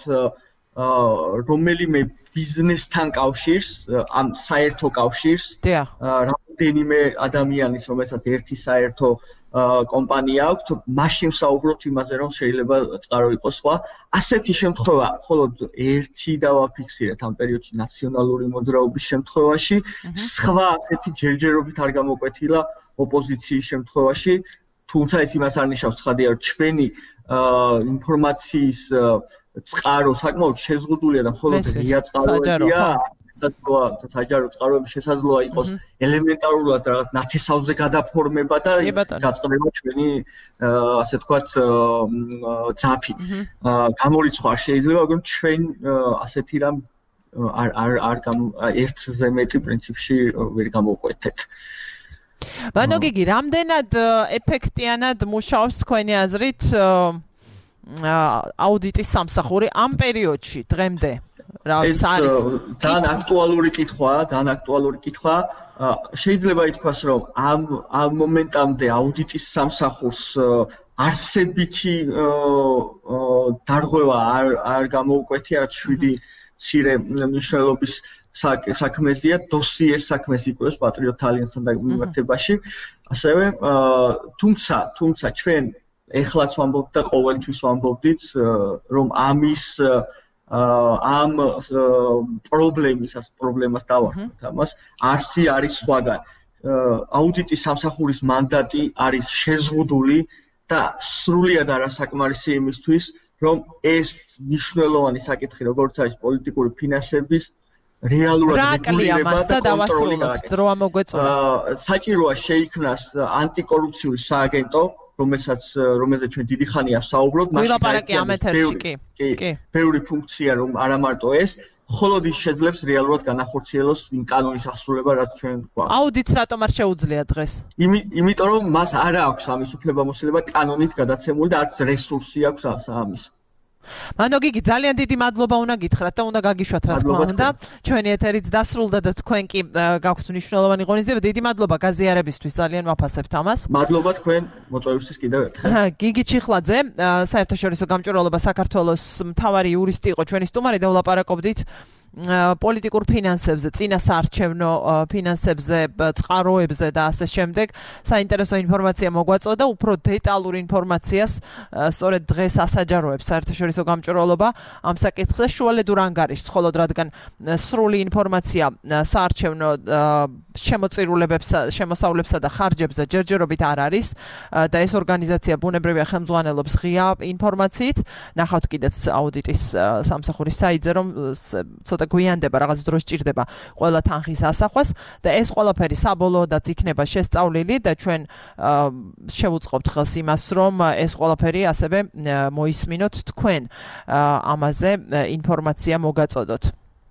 [SPEAKER 4] რომელიმე ბიზნესთან კავშირს, ამ საერთო კავშირს, რამდენიმე ადამიანის, რომელსაც ერთი საერთო კომპანია აქვს, მაშინ საუბრობთ იმაზე, რომ შეიძლება წყარო იყოს სხვა. ასეთი შემთხვევა მხოლოდ ერთი დავაფიქსირეთ ამ პერიოდში ნაციონალური მოძრაობის შემთხვევაში, სხვა ასეთი ჯერჯერობით არ გამოკვეთილა ოპოზიციის შემთხვევაში, თუმცა ეს იმას არ ნიშნავს, ცხადია, რომ ჩვენი ინფორმაციის წყარო საკმაოდ შეზღუდულია და მხოლოდ ღია წყაროებია. საჯარო წყაროები შესაძლოა იყოს ელემენტარულად რაღაც ნათესავზე გადაფორმება და გაწყდება ჩვენი ასე ვთქვათ ძაფი. გამორიცხვა შეიძლება, მაგრამ ჩვენ ასეთი რამ არ არ არ ერთზე მეტი პრინციპში ვერ გამოვკვეთეთ.
[SPEAKER 1] მანო გიგი, რამდენად ეფექტიანად მუშაობს თქვენი აზრით აუდიტის სამსახური ამ პერიოდში დღემდე?
[SPEAKER 4] ეს ძალიან აქტუალური კითხვაა, ძალიან აქტუალური კითხვა. შეიძლება ითქვას, რომ ამ ამ მომენტამდე აუდიტის სამსახურს არსებითი დარღვევა არ არ გამოუკვეთია, რაც შვიდი მცირე მნიშვნელობის საქმეზეა, დოსიეს საქმეს იკვლევს პატრიოტ ალიანსთან მიმართებაში. ასევე თუმცა თუმცა ჩვენ ეხლაც ვამბობთ და ყოველთვის ვამბობდით, რომ ამის ამ პრობლემის პრობლემას დავარქვით ამას, არსი არის სხვაგან. აუდიტის სამსახურის მანდატი არის შეზღუდული და სრულიად არასაკმარისი იმისთვის, რომ ეს მნიშვნელოვანი საკითხი, როგორც არის პოლიტიკური ფინანსების რეალურად რეგულირება და კონტროლი გააკეთოს. საჭიროა შეიქმნას ანტიკორუფციული სააგენტო, რომელსაც რომელზეც ჩვენ დიდი ხანია ვსაუბრობთ,
[SPEAKER 1] მაშინ ამ ეთერში კი.
[SPEAKER 4] კი. ბევრი ფუნქცია რომ არა მარტო ეს, მხოლოდ ის შეძლებს რეალურად განახორციელოს იმ კანონის ასრულება, რაც ჩვენ გვაქვს.
[SPEAKER 1] აუდიტს რატომ არ შეუძლია დღეს?
[SPEAKER 4] იმიტომ რომ მას არ აქვს ამის უფლებამოსილება კანონით გადაცემული და არც რესურსი აქვს ამის.
[SPEAKER 1] მანო გიგი, ძალიან დიდი მადლობა უნდა გითხრათ და უნდა გაგიშვათ რა თქმა უნდა. ჩვენი ეთერიც დასრულდა და თქვენ კი გაქვთ მნიშვნელოვანი ღონისძიება. დიდი მადლობა გაზიარებისთვის, ძალიან ვაფასებთ ამას.
[SPEAKER 4] მადლობა თქვენ მოწვევისთვის კიდევ ერთხელ.
[SPEAKER 1] გიგი ჩიხლაძე, საერთაშორისო გამჭვირვალობა საქართველოს მთავარი იურისტი იყო ჩვენი სტუმარი და ვლაპარაკობდით პოლიტიკურ ფინანსებზე, წინასაარჩევნო ფინანსებზე, წყაროებზე და ასე შემდეგ. საინტერესო ინფორმაცია მოგვაწოდა, უფრო დეტალურ ინფორმაციას სწორედ დღეს ასაჯაროებს საერთაშორისო გამჭვირვალობა ამ საკითხზე შუალედურ ანგარიშს, ხოლო რადგან სრული ინფორმაცია საარჩევნო შემოწირულებებს, შემოსავლებსა და ხარჯებზე ჯერჯერობით არ არის და ეს ორგანიზაცია ბუნებრივია ხელმძღვანელობს ღია ინფორმაციით. ნახავთ კიდეც აუდიტის სამსახურის საიტზე, რომ და გვიანდება, რაღაც დროს ჭირდება ყველა თანხის ასახვას და ეს ყველაფერი საბოლოოდაც იქნება შესწავლილი და ჩვენ შევუწყობთ ხელს იმას, რომ ეს ყველაფერი ასევე მოისმინოთ თქვენ ამაზე ინფორმაცია მოგაწოდოთ.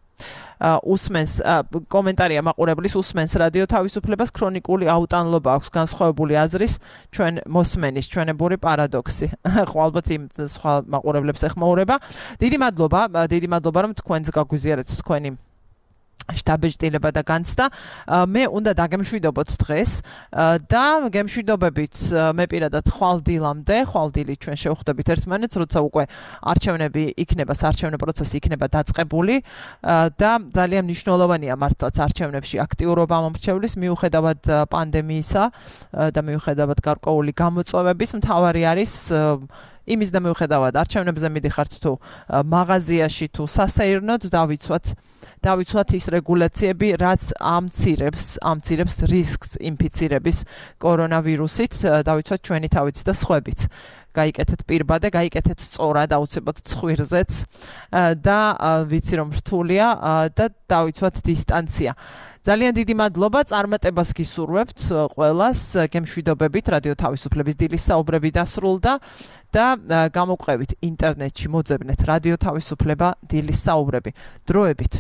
[SPEAKER 1] უსმენს კომენტარია მაყურებლის უსმენს რადიო თავისუფლებას ქრონიკული აუტანლობა აქვს განსხვავებული აზრის ჩვენ მოსმენის ჩვენებური პარადოქსი. ხო ალბათ იმ სხვა მაყურებლებს ეხმაურება. დიდი მადლობა, დიდი მადლობა რომ თქვენს გაგვიზიარეთ თქვენი შტაბეჭდილება და განცდა. მე უნდა დაგემშვიდობოთ დღეს და გემშვიდობებით მე პირადად ხვალდილამდე, ხვალდილი ჩვენ შევხვდებით ერთმანეთს, როცა უკვე არჩევნები იქნება, საარჩევნო პროცესი იქნება დაწყებული და ძალიან მნიშვნელოვანია მართლაც არჩევნებში აქტიურობა მომრჩევლის მიუხედავად პანდემიისა და მიუხედავად გარკვეული გამოწვევების. მთავარი არის იმის და მიუხედავად არჩევნებზე მიდიხართ თუ მაღაზიაში თუ სასეირნოდ დავიცვათ დავიცვათ ის რეგულაციები, რაც ამცირებს, ამცირებს რისკს ინფიცირების კორონავირუსით, დავიცვათ ჩვენი თავიც და სხვებიც. გაიკეთეთ პირბადე, გაიკეთეთ სწორად, აუცილებლად ცხვირზეც და ვიცი რომ რთულია და დავიცვათ დისტანცია. ძალიან დიდი მადლობა, წარმატებას გისურვებთ ყველას, გემშვიდობებით, რადიო თავისუფლების დილის საუბრები დასრულდა და გამოგვყევით ინტერნეტში მოძებნეთ რადიო თავისუფლება დილის საუბრები. დროებით.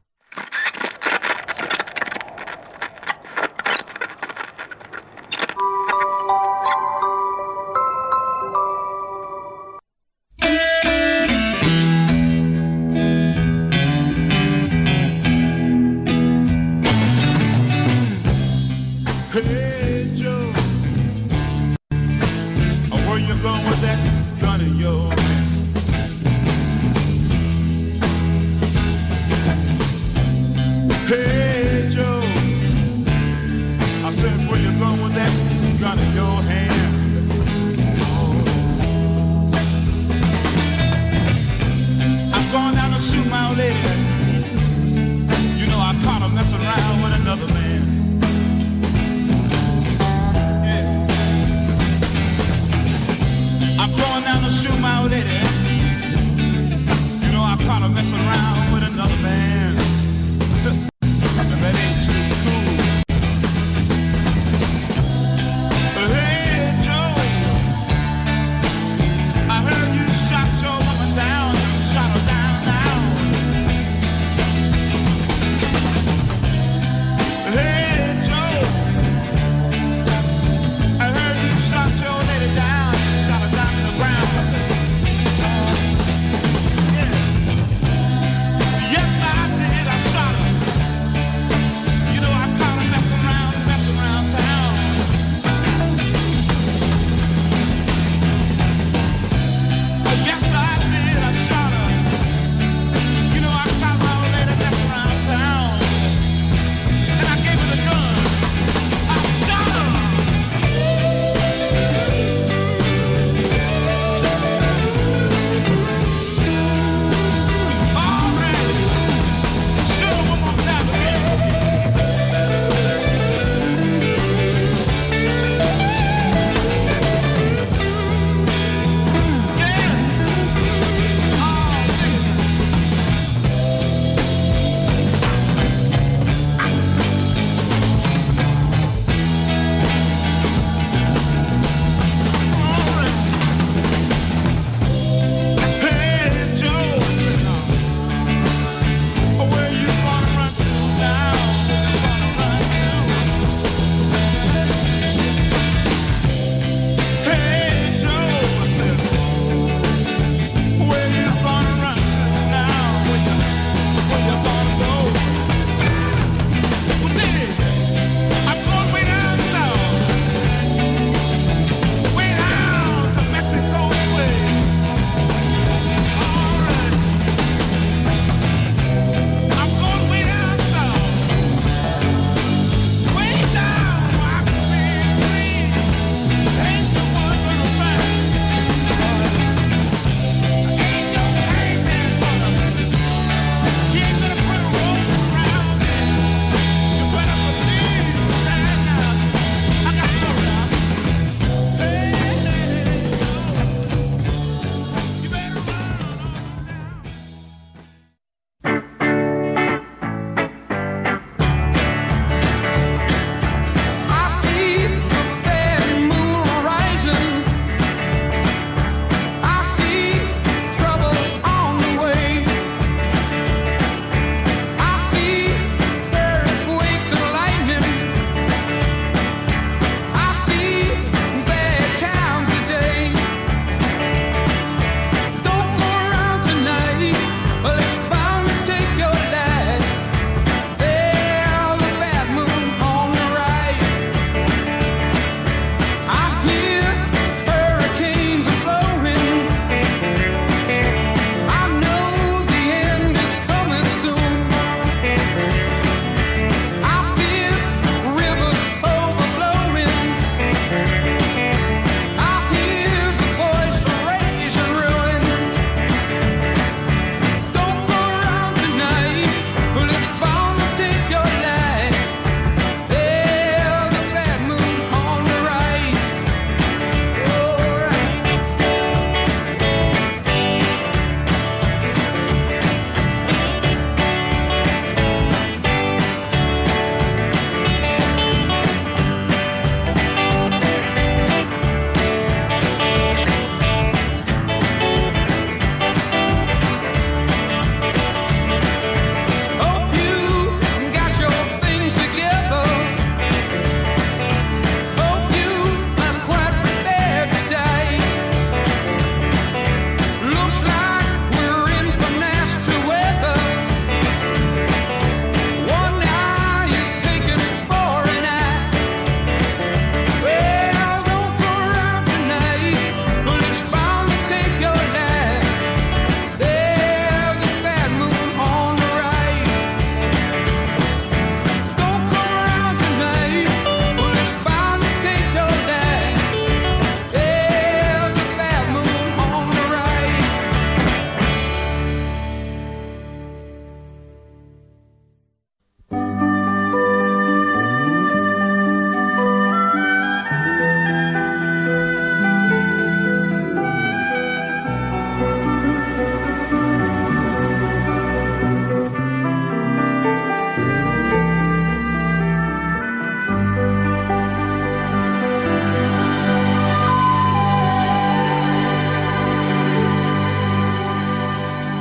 [SPEAKER 5] Hey Joe, where you going with that gun of yours?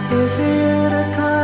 [SPEAKER 6] Is it a